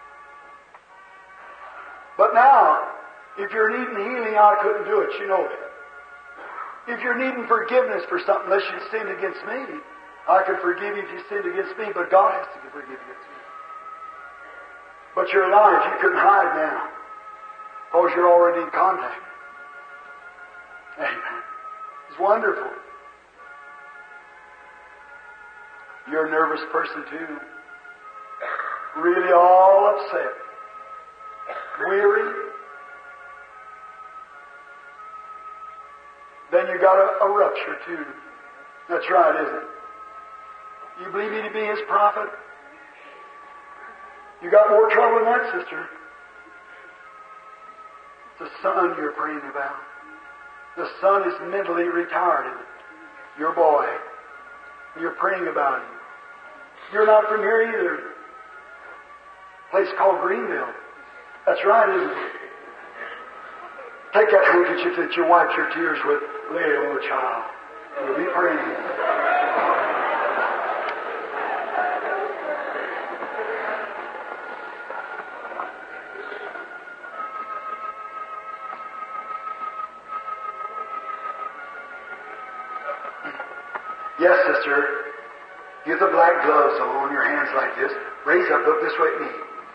But now, if you're needing healing, I couldn't do it. You know that. If you're needing forgiveness for something, unless you sinned against me, I could forgive you if you sinned against me, but God has to forgive you against me. But you're alive. You couldn't hide now, because you're already in contact. Amen. It's wonderful. You're a nervous person too. Really all upset. Weary. Then you got a, a rupture too. That's right, isn't it? You believe me to be His prophet? You got more trouble than that, sister. It's the son you're praying about. The son is mentally retarded. Your boy. You're praying about him. You're not from here either. A place called Greenville. That's right, isn't it? Take that handkerchief that you wipe your tears with, lay it on the child. You'll be praying. Yes, sister. Get the black gloves on, your hands like this. Raise up, look this way at me.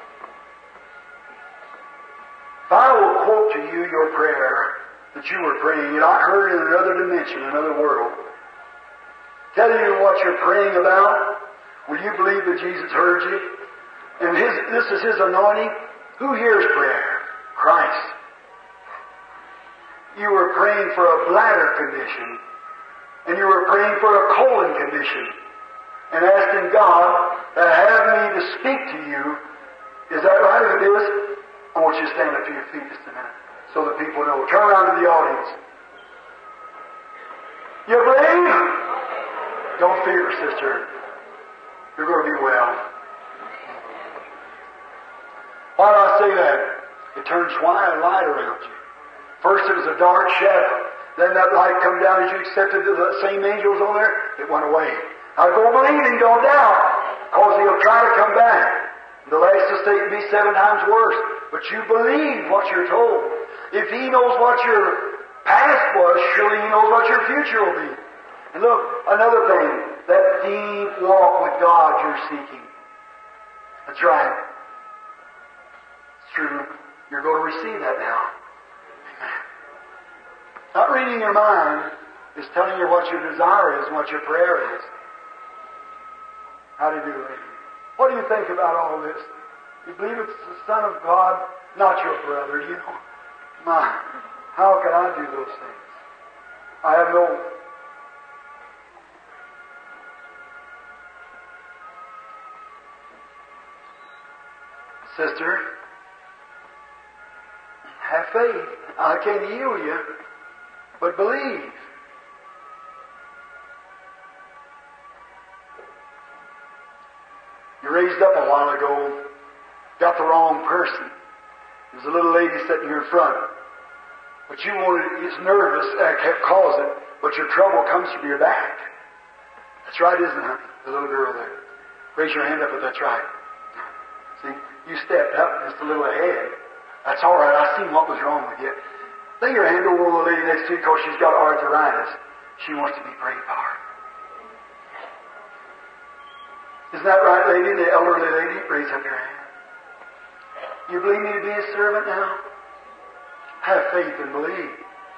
If I will quote to you your prayer that you were praying, and I heard in another dimension, another world, tell you what you're praying about, will you believe that Jesus heard you? And his, this is His anointing. Who hears prayer? Christ. you were praying for a bladder condition, and you were praying for a colon condition, and asking God to have me to speak to you. Is that right? If it is, I want you to stand up to your feet just a minute so that people know. Turn around to the audience. You believe? Don't fear, sister. You're going to be well. Why do I say that? It turns white light around you. First it was a dark shadow. Then that light come down as you accepted the same angels on there. It went away. Now go believe Him, don't doubt. Because He'll try to come back. The last estate will be seven times worse. But you believe what you're told. If He knows what your past was, surely He knows what your future will be. And look, another thing. That deep walk with God you're seeking. That's right. It's true. You're going to receive that now. Amen. Not reading your mind is telling you what your desire is and what your prayer is. How do you do, lady? What do you think about all this? You believe it's the Son of God, not your brother, you know. My, how can I do those things? I have no... Sister, have faith. I can't heal you, but believe. You raised up a while ago, got the wrong person. There's a little lady sitting here in front. But you wanted, it's nervous, that kept causing, but your trouble comes from your back. That's right, isn't it, honey? The little girl there. Raise your hand up if that's right. See, you stepped up just a little ahead. That's all right. I seen what was wrong with you. Lay your hand over the lady next to you because she's got arthritis. She wants to be prayed for. Isn't that right, lady? The elderly lady? Raise up your hand. You believe me to be a servant now? Have faith and believe.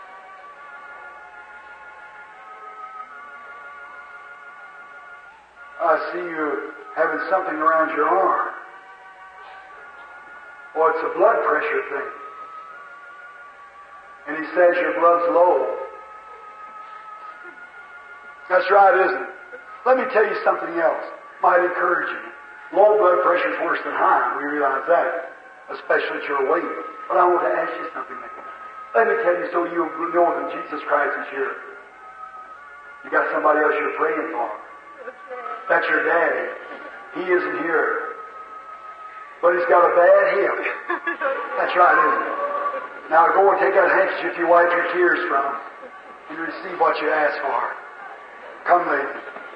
I see you having something around your arm. Well, it's a blood pressure thing. And he says your blood's low. That's right, isn't it? Let me tell you something else. Might encourage you. Low blood pressure is worse than high. We realize that. Especially at your weight. But I want to ask you something. Let me tell you so you know that Jesus Christ is here. You got somebody else you're praying for. That's your daddy. He isn't here. But he's got a bad hip. That's right, isn't it? Now go and take that handkerchief you wipe your tears from and receive what you ask for. Come, lady.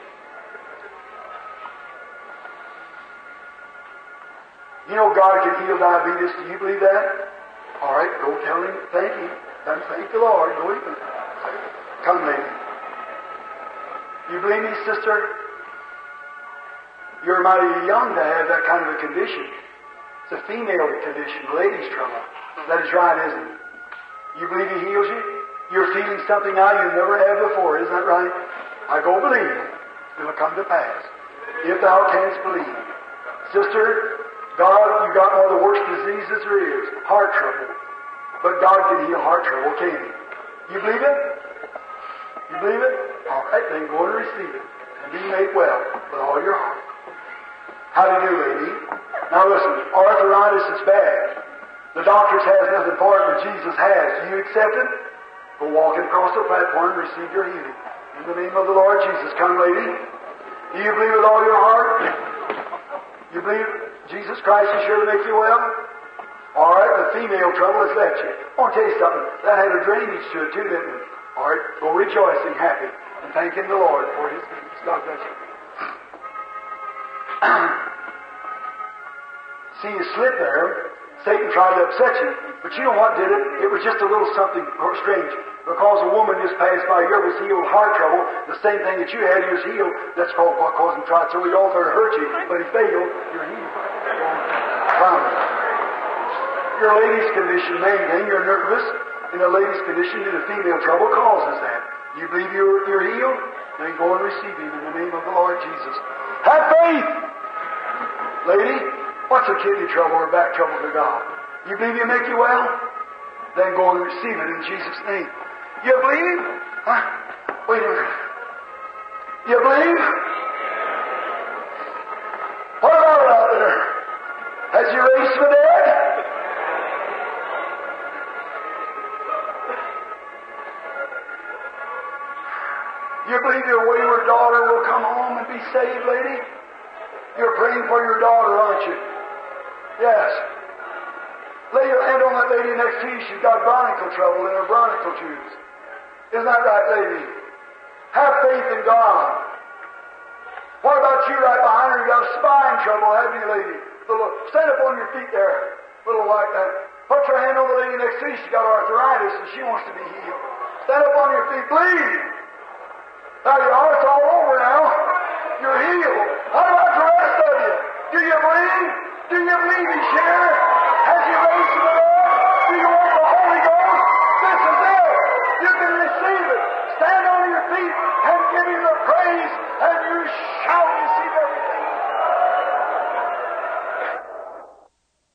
You know God can heal diabetes. Do you believe that? All right, go tell him, thank him. Tell him, thank the Lord. Go even. Come, lady. You believe me, sister? You're mighty young to have that kind of a condition. It's a female condition, ladies' trouble. That is right, isn't it? You believe He heals you? You're feeling something now you never had before, isn't that right? I go believe. It'll come to pass. If thou canst believe. Sister, God, you got one of the worst diseases there is, heart trouble. But God can heal heart trouble, can't He? You believe it? You believe it? All right, then go and receive it. And be made well with all your heart. How do you do, lady? Now listen, arthritis is bad. The doctors has nothing for it, but Jesus has. Do you accept it? Go walking across the platform and receive your healing. In the name of the Lord Jesus, come, lady. Do you believe with all your heart? You believe Jesus Christ is sure to make you well? All right, the female trouble has left you. I want to tell you something. That had a drainage to it too, didn't it? All right, go rejoicing, happy, and thanking the Lord for His goodness. God bless you. See, you slip there. Satan tried to upset you. But you know what did it? It was just a little something strange. Because a woman just passed by here was healed heart trouble. The same thing that you had, he was healed. That's called what caused him to try to throw you off there to hurt you. But he failed. You're healed. Come. Your lady's condition, main thing, you're nervous. In a lady's condition, the female trouble causes that. You believe you're, you're healed? Then go and receive Him in the name of the Lord Jesus. Have faith! Lady, what's a kidney trouble or back trouble to God? You believe He'll make you well? Then go and receive it in Jesus' name. You believe? Huh? Wait a minute. You believe? What about it out there? Has He raised from the dead? You believe your wayward daughter will come home and be saved, lady? You're praying for your daughter, aren't you? Yes. Lay your hand on that lady next to you. She's got bronchial trouble in her bronchial tubes. Isn't that right, lady? Have faith in God. What about you right behind her? You got spine trouble, haven't you, lady? Little, stand up on your feet there, little white man. Put your hand on the lady next to you. She's got arthritis and she wants to be healed. Stand up on your feet, please. Now you are. It's all over now. You're healed. What about the rest of you? Do you believe? Do you believe He's here? Has He raised from the dead? Do you want the Holy Ghost? This is it. You can receive it. Stand on your feet and give Him the praise, and you shall receive everything